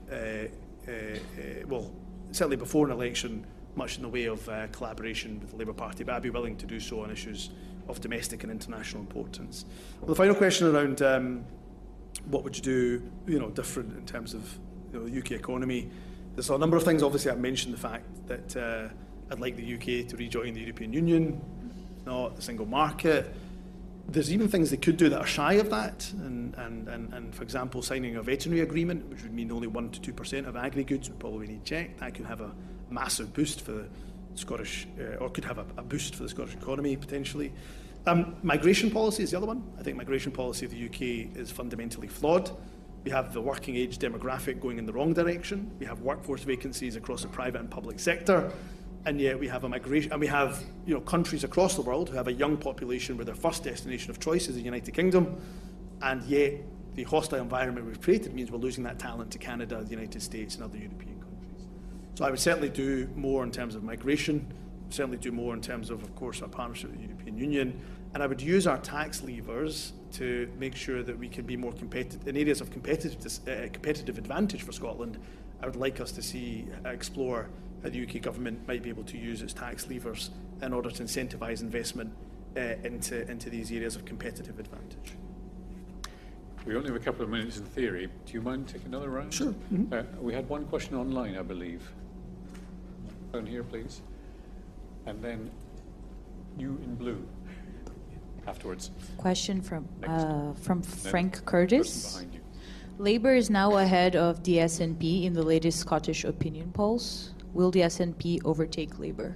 well, certainly before an election, much in the way of collaboration with the Labour Party, but I'd be willing to do so on issues of domestic and international importance. Well, the final question around what would you do, different in terms of the UK economy. There's a number of things. Obviously, I've mentioned the fact that I'd like the UK to rejoin the European Union, not the single market. There's even things they could do that are shy of that, and for example, signing a veterinary agreement, which would mean only 1 to 2% of agri-goods would probably need checked. That could have a massive boost for the Scottish, or could have a boost for the Scottish economy potentially. Migration policy is the other one. I think migration policy of the UK is fundamentally flawed. We have the working age demographic going in the wrong direction. We have workforce vacancies across the private and public sector. And yet we have a migration, and we have countries across the world who have a young population where their first destination of choice is the United Kingdom, and yet the hostile environment we've created means we're losing that talent to Canada, the United States, and other European countries. So I would certainly do more in terms of migration, certainly do more in terms of course, our partnership with the European Union, and I would use our tax levers to make sure that we can be more competitive in areas of competitive advantage for Scotland. I would like us to explore how the UK government might be able to use its tax levers in order to incentivise investment into these areas of competitive advantage. We only have a couple of minutes in theory. Do you mind taking another round? Sure. Mm-hmm. We had one question online, I believe. Down here, please. And then you in blue afterwards. Question from Frank Next. Curtis. Person behind you. Labour is now ahead of the SNP in the latest Scottish opinion polls. Will the SNP overtake Labour?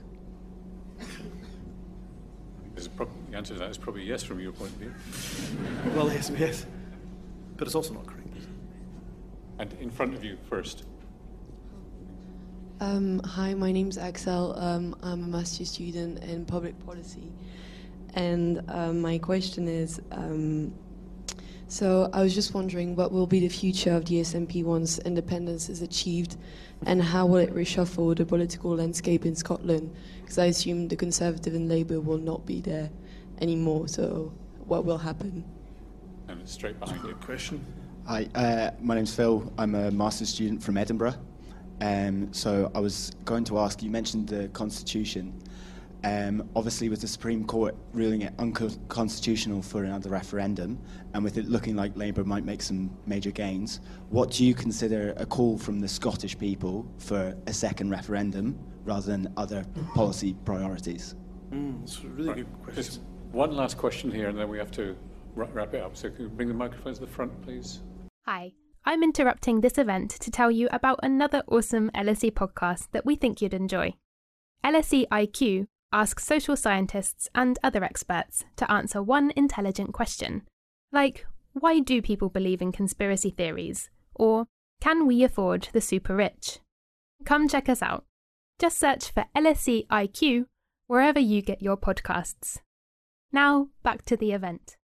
The answer to that is probably yes from your point of view. Well, yes. But it's also not correct. And in front of you first. Hi, my name's Axel. I'm a master's student in public policy. And my question is, so I was just wondering what will be the future of the SNP once independence is achieved, and how will it reshuffle the political landscape in Scotland? Because I assume the Conservative and Labour will not be there anymore, so what will happen? And it's straight behind you. Question. Hi, my name's Phil. I'm a master's student from Edinburgh. So I was going to ask, you mentioned the Constitution. Obviously, with the Supreme Court ruling it unconstitutional for another referendum, and with it looking like Labour might make some major gains, what do you consider a call from the Scottish people for a second referendum rather than other policy priorities? That's a really good question. Just one last question here, and then we have to wrap it up. So can you bring the microphone to the front, please? Hi. I'm interrupting this event to tell you about another awesome LSE podcast that we think you'd enjoy. LSE IQ asks social scientists and other experts to answer one intelligent question, like, why do people believe in conspiracy theories? Or, can we afford the super rich? Come check us out. Just search for LSE IQ wherever you get your podcasts. Now, back to the event.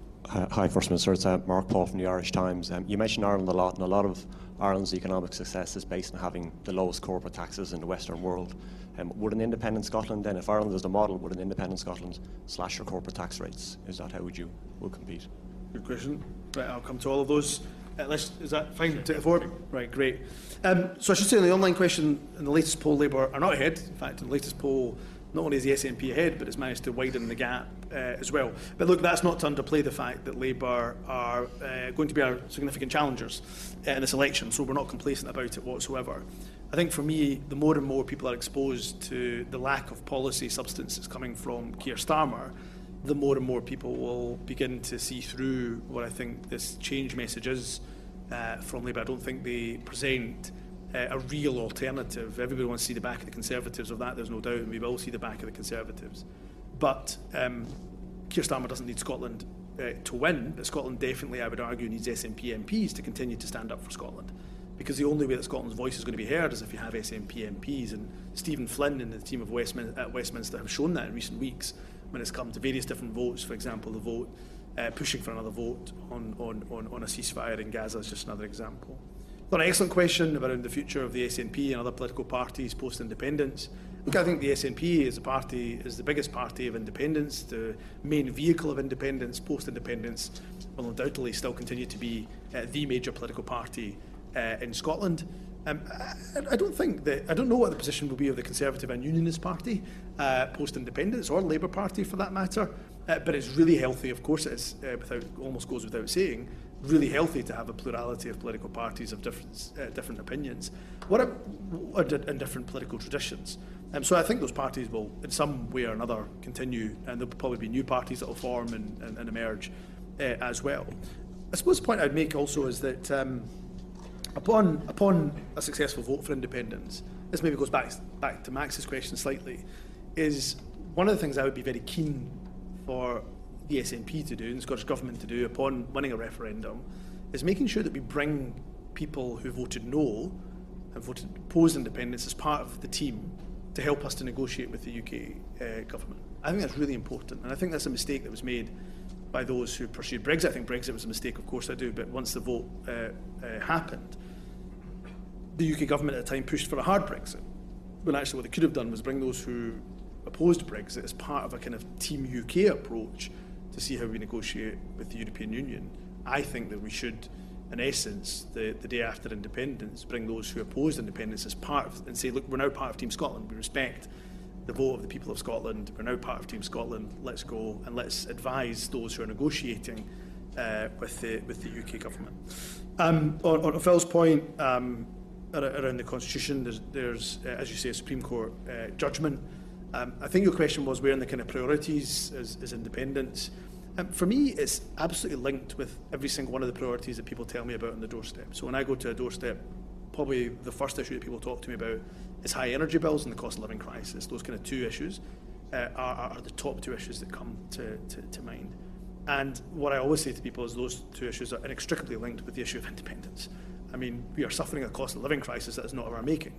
Hi, First Minister. It's Mark Paul from the Irish Times. You mentioned Ireland a lot, and a lot of Ireland's economic success is based on having the lowest corporate taxes in the Western world. Would an independent Scotland then, if Ireland is the model, would an independent Scotland slash your corporate tax rates? Is that how you will compete? Good question. Right, I'll come to all of those. Is that fine? Take it forward? Right, great. So I should say in the online question, in the latest poll, Labour are not ahead. In fact, in the latest poll, not only is the SNP ahead, but it's managed to widen the gap as well. But look, that's not to underplay the fact that Labour are going to be our significant challengers in this election, so we're not complacent about it whatsoever. I think for me, the more and more people are exposed to the lack of policy substance that's coming from Keir Starmer, the more and more people will begin to see through what I think this change message is from Labour. I don't think they present a real alternative. Everybody wants to see the back of the Conservatives. Of that, there's no doubt, and we will see the back of the Conservatives. But Keir Starmer doesn't need Scotland to win, but Scotland definitely, I would argue, needs SNP MPs to continue to stand up for Scotland. Because the only way that Scotland's voice is going to be heard is if you have SNP MPs. And Stephen Flynn and the team at Westminster have shown that in recent weeks when it's come to various different votes. For example, the vote pushing for another vote on a ceasefire in Gaza is just another example. An excellent question about the future of the SNP and other political parties post-independence. Look, I think the SNP as a party is the biggest party of independence, the main vehicle of independence. Post-independence will undoubtedly still continue to be the major political party in Scotland. I don't know what the position will be of the Conservative and Unionist Party post-independence, or Labour Party for that matter. But it's really healthy, of course it is, almost goes without saying, really healthy to have a plurality of political parties of different opinions and different political traditions. So I think those parties will, in some way or another, continue, and there'll probably be new parties that will form and emerge as well. I suppose the point I'd make also is that upon a successful vote for independence, this maybe goes back to Max's question slightly, is one of the things I would be very keen for the SNP to do and the Scottish Government to do upon winning a referendum is making sure that we bring people who voted no and voted opposed independence as part of the team to help us to negotiate with the UK government. I think that's really important, and I think that's a mistake that was made by those who pursued Brexit. I think Brexit was a mistake, of course I do, but once the vote happened, the UK government at the time pushed for a hard Brexit, when actually what they could have done was bring those who opposed Brexit as part of a kind of Team UK approach to see how we negotiate with the European Union. I think that we should, in essence, the day after independence, bring those who opposed independence as part of, and say, look, we're now part of Team Scotland. We respect the vote of the people of Scotland. We're now part of Team Scotland. Let's go and let's advise those who are negotiating with the UK government. On Phil's point around the Constitution, there's as you say, a Supreme Court judgment. I think your question was where in the kind of priorities is independence. For me, it's absolutely linked with every single one of the priorities that people tell me about on the doorstep. So when I go to a doorstep, probably the first issue that people talk to me about is high energy bills and the cost of living crisis. Those kind of two issues are the top two issues that come to mind. And what I always say to people is those two issues are inextricably linked with the issue of independence. I mean, we are suffering a cost of living crisis that is not of our making.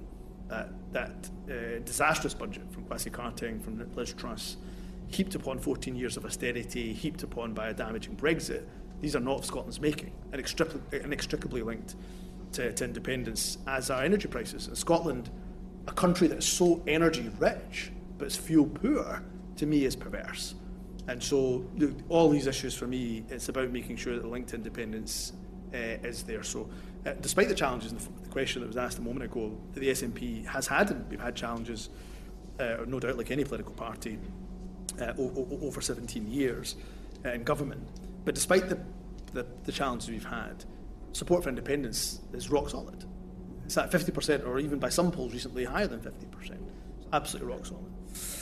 That disastrous budget from Kwasi Kwarteng, from Liz Truss, heaped upon 14 years of austerity, heaped upon by a damaging Brexit, these are not of Scotland's making, and inextricably linked to independence, as are energy prices. And Scotland, a country that is so energy rich, but is fuel poor, to me is perverse. And so all these issues for me, it's about making sure that the link to independence is there. So despite the challenges in the question that was asked a moment ago, that the SNP has had, and we've had challenges, no doubt like any political party, over 17 years in government. But despite the challenges we've had, support for independence is rock solid. It's at 50%, or even by some polls recently higher than 50%. It's absolutely rock solid.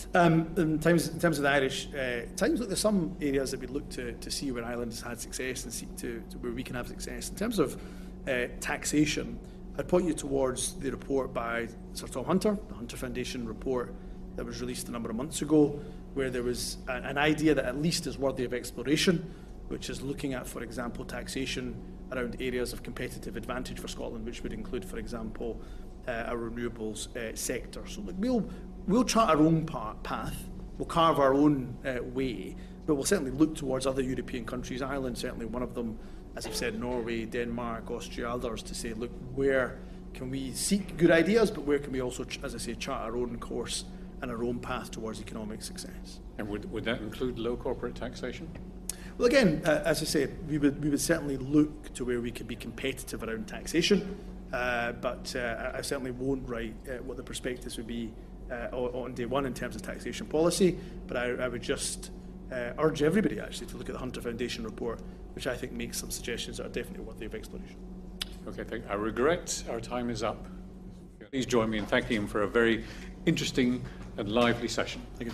In terms of the Irish Times, look, there's some areas that we look to see where Ireland has had success and seek to where we can have success. In terms of taxation, I'd point you towards the report by Sir Tom Hunter, the Hunter Foundation report that was released a number of months ago, where there was an idea that at least is worthy of exploration, which is looking at, for example, taxation around areas of competitive advantage for Scotland, which would include, for example, our renewables sector. So look, we'll chart our own path, we'll carve our own way, but we'll certainly look towards other European countries, Ireland certainly one of them, as I've said, Norway, Denmark, Austria, others, to say, look, where can we seek good ideas, but where can we also, as I say, chart our own course and our own path towards economic success. And would that include low corporate taxation? Well, again, as I say, we would certainly look to where we could be competitive around taxation, but I certainly won't write what the perspectives would be on day one in terms of taxation policy, but I would just urge everybody actually to look at the Hunter Foundation report, which I think makes some suggestions that are definitely worthy of exploration. Okay, I regret our time is up. Please join me in thanking him for a very interesting and lively session. Thank you.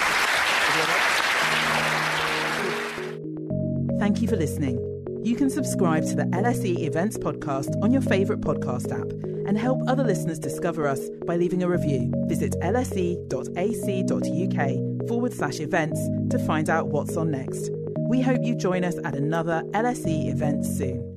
Thank you for listening. You can subscribe to the LSE Events podcast on your favourite podcast app and help other listeners discover us by leaving a review. Visit lse.ac.uk/events to find out what's on next. We hope you join us at another LSE event soon.